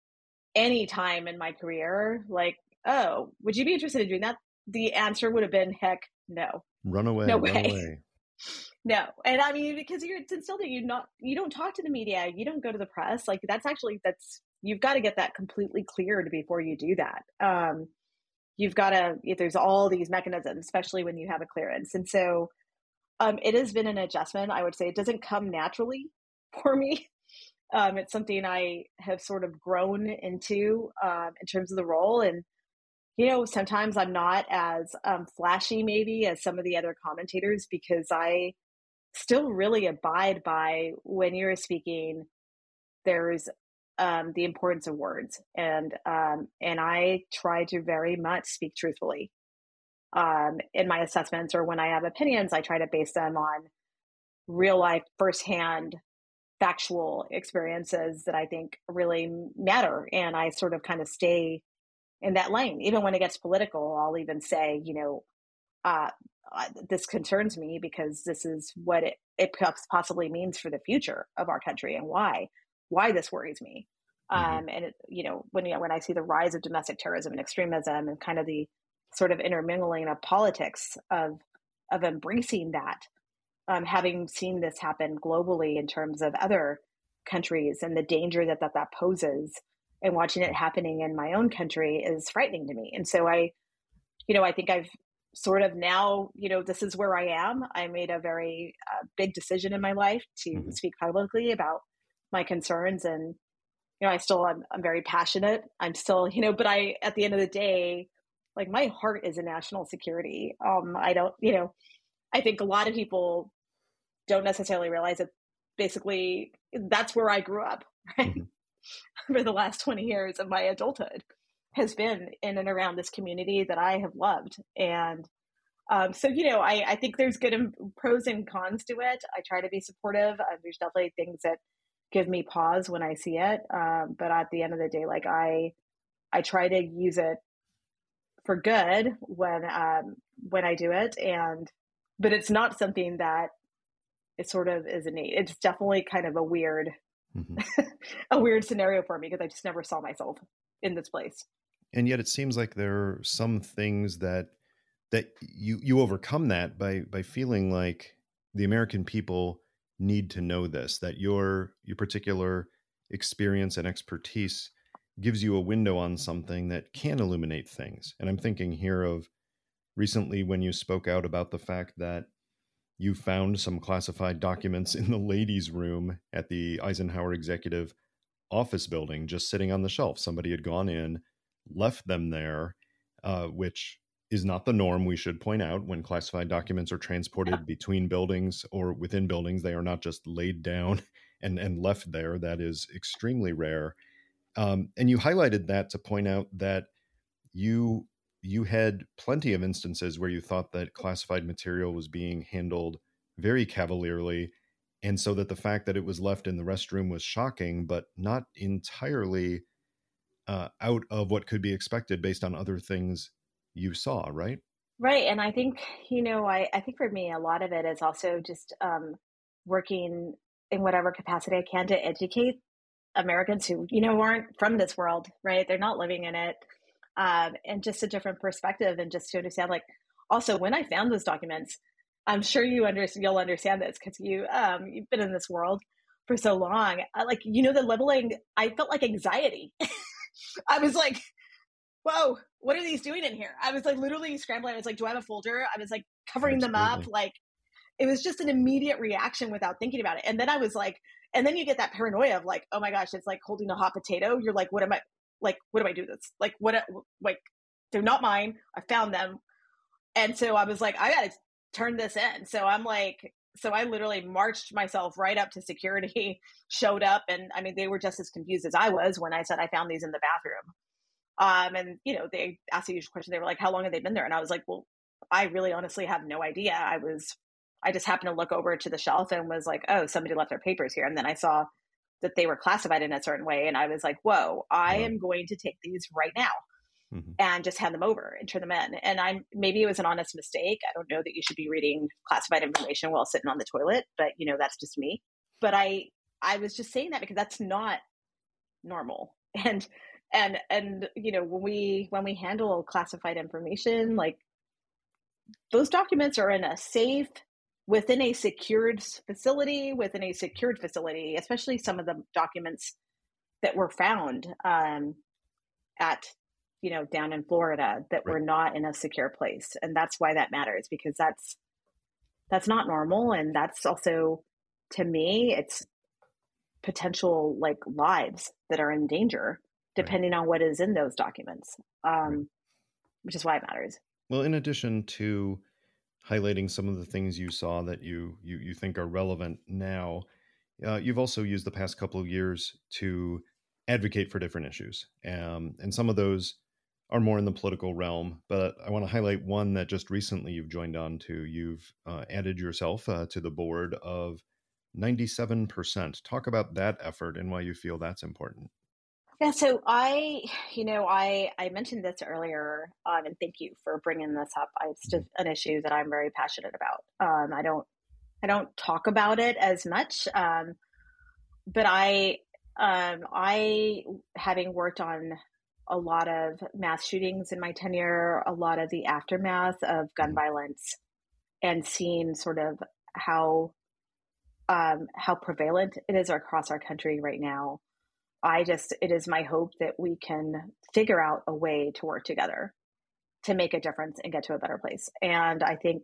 Speaker 5: any time in my career, like, oh, would you be interested in doing that? The answer would have been, heck, no.
Speaker 4: Run away,
Speaker 5: no
Speaker 4: run
Speaker 5: way.
Speaker 4: away.
Speaker 5: No. And I mean, because you're it's instilled that you not, you don't talk to the media, you don't go to the press. Like that's actually, that's, you've got to get that completely cleared before you do that. Um, you've got to, if there's all these mechanisms, especially when you have a clearance. And so um, it has been an adjustment. I would say it doesn't come naturally for me. Um, it's something I have sort of grown into um, in terms of the role. And, you know, sometimes I'm not as um, flashy maybe as some of the other commentators because I still really abide by when you're speaking, there's um, the importance of words. And, um, and I try to very much speak truthfully um, in my assessments, or when I have opinions, I try to base them on real life, firsthand factual experiences that I think really matter. And I sort of kind of stay in that lane. Even when it gets political, I'll even say, you know, uh, uh, this concerns me because this is what it, it possibly means for the future of our country and why, why this worries me. Mm-hmm. Um, and, it, you know, when, you know, when I see the rise of domestic terrorism and extremism and kind of the sort of intermingling of politics of, of embracing that, Um, having seen this happen globally in terms of other countries and the danger that that, that poses, and watching it happening in my own country is frightening to me. And so I, you know, I think I've sort of now, you know, this is where I am. I made a very uh, big decision in my life to mm-hmm. speak publicly about my concerns. And, you know, I still, I'm, I'm very passionate. I'm still, you know, but I, at the end of the day, like my heart is in national security. Um, I don't, you know, I think a lot of people don't necessarily realize that basically that's where I grew up, right? Mm-hmm. For the last twenty years of my adulthood has been in and around this community that I have loved. And um, so, you know, I, I think there's good and pros and cons to it. I try to be supportive. Uh, there's definitely things that give me pause when I see it. Um, but at the end of the day, like I, I try to use it for good when, um, when I do it. And, but it's not something that it sort of is innate. It's definitely kind of a weird, mm-hmm. a weird scenario for me because I just never saw myself in this place.
Speaker 4: And yet it seems like there are some things that, that you, you overcome that by, by feeling like the American people need to know this, that your, your particular experience and expertise gives you a window on something that can illuminate things. And I'm thinking here of recently when you spoke out about the fact that you found some classified documents in the ladies' room at the Eisenhower Executive Office building, just sitting on the shelf. Somebody had gone in, left them there, uh, which is not the norm, we should point out. When classified documents are transported yeah. between buildings or within buildings, they are not just laid down and, and left there. That is extremely rare. Um, and you highlighted that to point out that you you had plenty of instances where you thought that classified material was being handled very cavalierly And so that the fact that it was left in the restroom was shocking, but not entirely uh, out of what could be expected based on other things you saw, right?
Speaker 5: Right. And I think, you know, I, I think for me, a lot of it is also just um, working in whatever capacity I can to educate Americans who, you know, aren't from this world, right? They're not living in it. Um, and just a different perspective, and just to understand, like, also when I found those documents, I'm sure you under, you'll understand this because you, um, you've been in this world for so long. I, like, you know, the leveling, I felt like anxiety. I was like, whoa, what are these doing in here? I was like literally scrambling. I was like, do I have a folder? I was like covering Absolutely. them up. Like, it was just an immediate reaction without thinking about it. And then I was like, and then you get that paranoia of like, oh my gosh, it's like holding a hot potato. You're like, what am I, like, what do I do this? Like, what, like, they're not mine. I found them. And so I was like, I got to turn this in. So I'm like, so I literally marched myself right up to security, showed up. And I mean, they were just as confused as I was when I said I found these in the bathroom. Um, and, you know, they asked the usual question. They were like, how long have they been there? And I was like, well, I really honestly have no idea. I was, I just happened to look over to the shelf and was like, oh, somebody left their papers here. And then I saw that they were classified in a certain way. And I was like, whoa, I wow. am going to take these right now mm-hmm. and just hand them over and turn them in. And I, maybe it was an honest mistake. I don't know that you should be reading classified information while sitting on the toilet, but you know, that's just me. But I, I was just saying that because that's not normal. And, and, and, you know, when we, when we handle classified information, like those documents are in a safe, within a secured facility, within a secured facility, especially some of the documents that were found um, at, you know, down in Florida that right. were not in a secure place. And that's why that matters, because that's, that's not normal. And that's also, to me, it's potential like lives that are in danger, depending right. on what is in those documents, um, right. which is why it matters.
Speaker 4: Well, in addition to highlighting some of the things you saw that you you, you think are relevant now, uh, you've also used the past couple of years to advocate for different issues. Um, and some of those are more in the political realm, but I want to highlight one that just recently you've joined on to. You've uh, added yourself uh, to the board of ninety-seven percent. Talk about that effort and why you feel that's important.
Speaker 5: Yeah, so I, you know, I, I mentioned this earlier, um, and thank you for bringing this up. I, it's just an issue that I'm very passionate about. Um, I don't, I don't talk about it as much, um, but I, um, I, having worked on a lot of mass shootings in my tenure, a lot of the aftermath of gun violence, and seeing sort of how, um, how prevalent it is across our country right now. I just, it is my hope that we can figure out a way to work together to make a difference and get to a better place. And I think,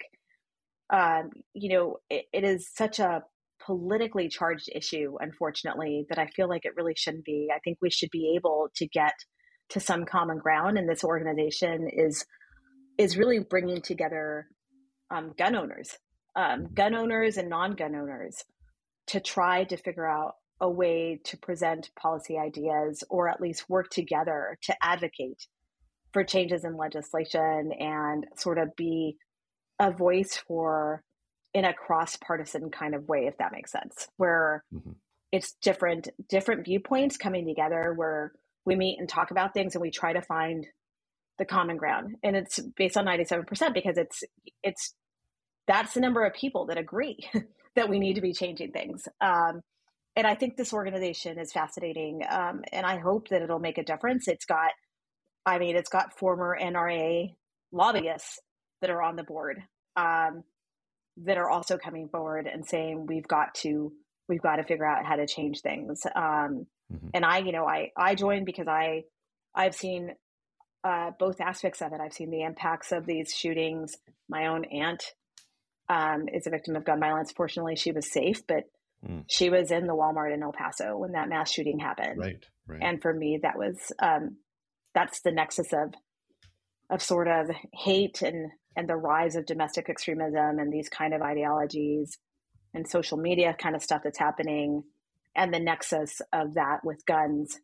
Speaker 5: um, you know, it, it is such a politically charged issue, unfortunately, that I feel like it really shouldn't be. I think we should be able to get to some common ground. And this organization is, is really bringing together um, gun owners, um, gun owners and non-gun owners to try to figure out a way to present policy ideas, or at least work together to advocate for changes in legislation and sort of be a voice for, in a cross-partisan kind of way, if that makes sense, where mm-hmm. it's different, different viewpoints coming together, where we meet and talk about things and we try to find the common ground. And it's based on ninety-seven percent because it's, it's, that's the number of people that agree that we need to be changing things. Um, And I think this organization is fascinating, um, and I hope that it'll make a difference. It's got, I mean, it's got former N R A lobbyists that are on the board um, that are also coming forward and saying we've got to, we've got to figure out how to change things. Um, mm-hmm. And I, you know, I I joined because I, I've seen uh, both aspects of it. I've seen the impacts of these shootings. My own aunt um, is a victim of gun violence. Fortunately, she was safe, but Mm. she was in the Walmart in El Paso when that mass shooting happened.
Speaker 4: Right, right.
Speaker 5: And for me, that was, um, that's the nexus of, of sort of hate and, and the rise of domestic extremism and these kind of ideologies and social media kind of stuff that's happening, and the nexus of that with guns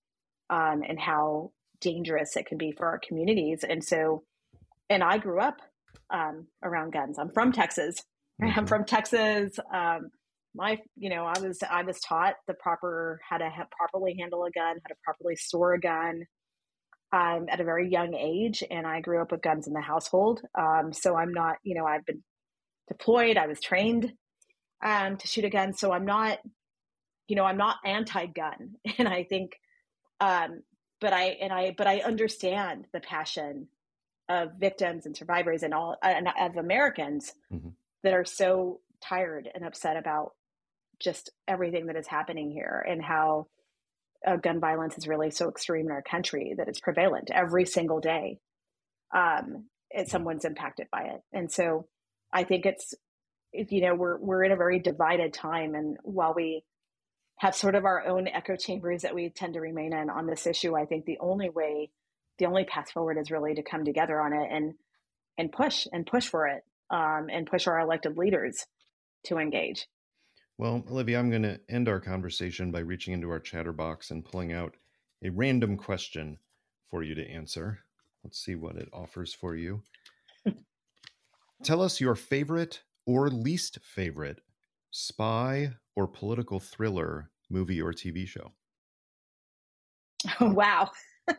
Speaker 5: um, and how dangerous it can be for our communities. And so, and I grew up um, around guns. I'm from Texas. Mm-hmm. I'm from Texas. Um, my, you know, I was, I was taught the proper, how to ha- properly handle a gun, how to properly store a gun, um, at a very young age. And I grew up with guns in the household. Um, so I'm not, you know, I've been deployed. I was trained, um, to shoot a gun. So I'm not, you know, I'm not anti-gun. And I think, um, but I, and I, but I understand the passion of victims and survivors and all, and of Americans mm-hmm. that are so tired and upset about just everything that is happening here, and how uh, gun violence is really so extreme in our country that it's prevalent every single day. Um, it, someone's impacted by it. And so I think it's, you know, we're, we're in a very divided time. And while we have sort of our own echo chambers that we tend to remain in on this issue, I think the only way, the only path forward is really to come together on it and, and push and push for it, um, and push our elected leaders to engage.
Speaker 4: Well, Olivia, I'm going to end our conversation by reaching into our chatter box and pulling out a random question for you to answer. Let's see what it offers for you. Tell us your favorite or least favorite spy or political thriller movie or T V show.
Speaker 5: Wow.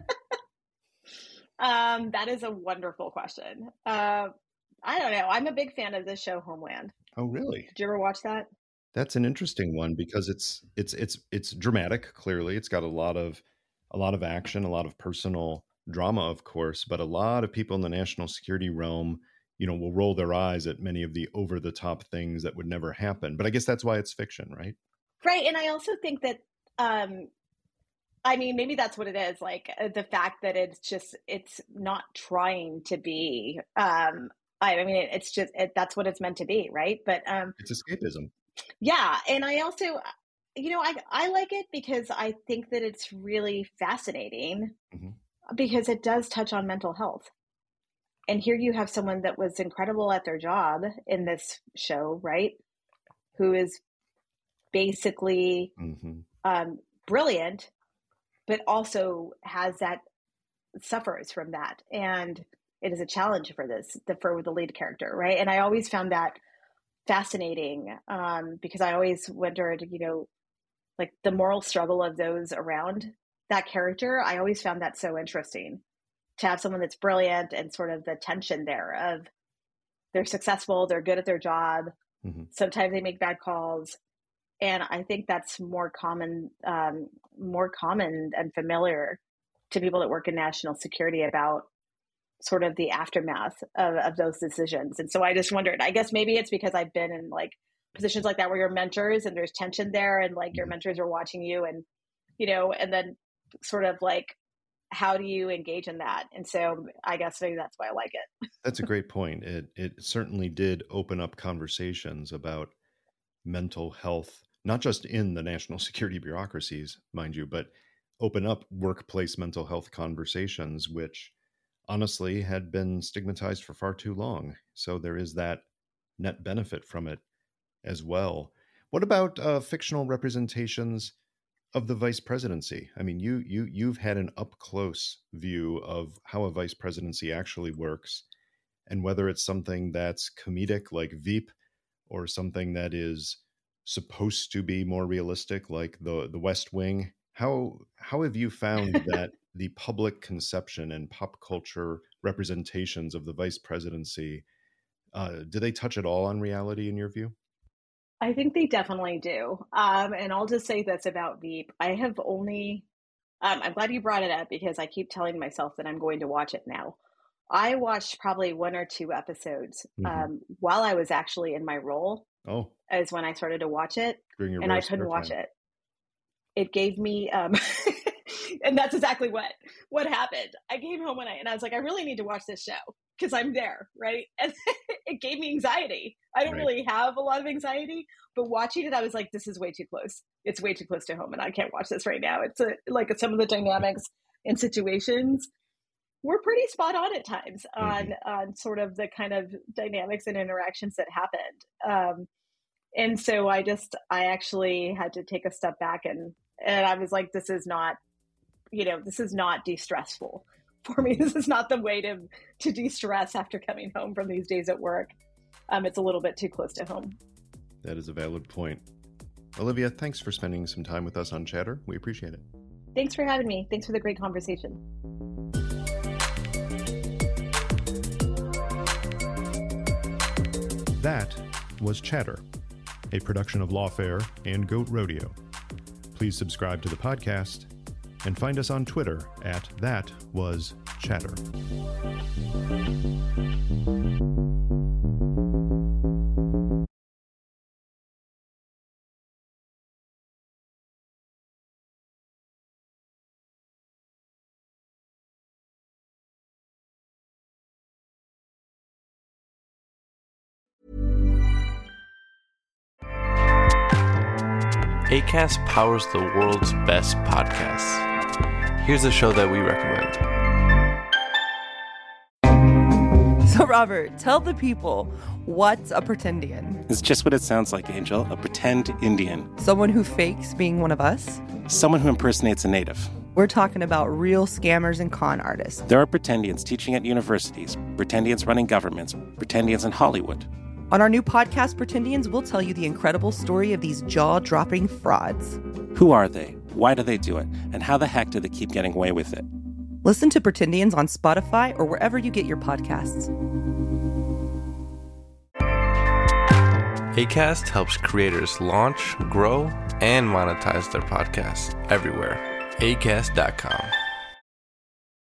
Speaker 5: um, that is a wonderful question. Uh, I don't know. I'm a big fan of the show Homeland.
Speaker 4: Oh, really?
Speaker 5: Did you ever watch that?
Speaker 4: That's an interesting one because it's it's it's it's dramatic. Clearly, it's got a lot of a lot of action, a lot of personal drama, of course. But a lot of people in the national security realm, you know, will roll their eyes at many of the over the top things that would never happen. But I guess that's why it's fiction, right?
Speaker 5: Right, and I also think that, um, I mean, maybe that's what it is. Like uh, the fact that it's just it's not trying to be. Um, I, I mean, it, it's just it, that's what it's meant to be, right? But um,
Speaker 4: it's escapism.
Speaker 5: Yeah. And I also, you know, I, I like it because I think that it's really fascinating mm-hmm. because it does touch on mental health. And here you have someone that was incredible at their job in this show, right? Who is basically mm-hmm. um, brilliant, but also has that, suffers from that. And it is a challenge for this, the, for the lead character, right? And I always found that fascinating, um, because I always wondered, you know, like the moral struggle of those around that character. I always found that so interesting to have someone that's brilliant and sort of the tension there of they're successful, they're good at their job. Mm-hmm. Sometimes they make bad calls. And I think that's more common, um, more common and familiar to people that work in national security about sort of the aftermath of, of those decisions. And so I just wondered, I guess maybe it's because I've been in like positions like that where you're mentors and there's tension there and like your mentors are watching you and, you know, and then sort of like, how do you engage in that? And so I guess maybe that's why I like it.
Speaker 4: That's a great point. It, it certainly did open up conversations about mental health, not just in the national security bureaucracies, mind you, but open up workplace mental health conversations, which honestly had been stigmatized for far too long. So there is that net benefit from it as well. What about uh, fictional representations of the vice presidency? I mean, you you you've had an up close view of how a vice presidency actually works, and whether it's something that's comedic like Veep, or something that is supposed to be more realistic like the the West Wing. How how have you found that the public conception and pop culture representations of the vice presidency, uh, do they touch at all on reality in your view?
Speaker 5: I think they definitely do. Um, and I'll just say this about Veep. I have only, um, I'm glad you brought it up because I keep telling myself that I'm going to watch it now. I watched probably one or two episodes mm-hmm. um, while I was actually in my role.
Speaker 4: Oh,
Speaker 5: is when I started to watch it, and I couldn't watch
Speaker 4: time.
Speaker 5: it. It gave me, um, and that's exactly what what happened. I came home one night and I was like, I really need to watch this show because I'm there, right? And it gave me anxiety. I don't right. really have a lot of anxiety, but watching it, I was like, this is way too close. It's way too close to home, and I can't watch this right now. It's a, like some of the dynamics and situations were pretty spot on at times on mm-hmm. on sort of the kind of dynamics and interactions that happened. Um, and so I just, I actually had to take a step back and, and I was like, this is not, you know, this is not de-stressful for me. This is not the way to, to de-stress after coming home from these days at work. Um, it's a little bit too close to home.
Speaker 4: That is a valid point. Olivia, thanks for spending some time with us on Chatter. We appreciate it.
Speaker 5: Thanks for having me. Thanks for the great conversation.
Speaker 4: That was Chatter, a production of Lawfare and Goat Rodeo. Please subscribe to the podcast and find us on Twitter at That Was Chatter.
Speaker 8: Acast powers the world's best podcasts. Here's a show that we recommend.
Speaker 9: So, Robert, tell the people, what's a pretendian?
Speaker 10: It's just what it sounds like, Angel. A pretend Indian.
Speaker 9: Someone who fakes being one of us?
Speaker 10: Someone who impersonates a native.
Speaker 9: We're talking about real scammers and con artists.
Speaker 10: There are pretendians teaching at universities, pretendians running governments, pretendians in Hollywood.
Speaker 9: On our new podcast, Pretendians, we'll tell you the incredible story of these jaw-dropping frauds.
Speaker 10: Who are they? Why do they do it? And how the heck do they keep getting away with it?
Speaker 9: Listen to Pretendians on Spotify or wherever you get your podcasts.
Speaker 8: Acast helps creators launch, grow, and monetize their podcasts everywhere. Acast dot com.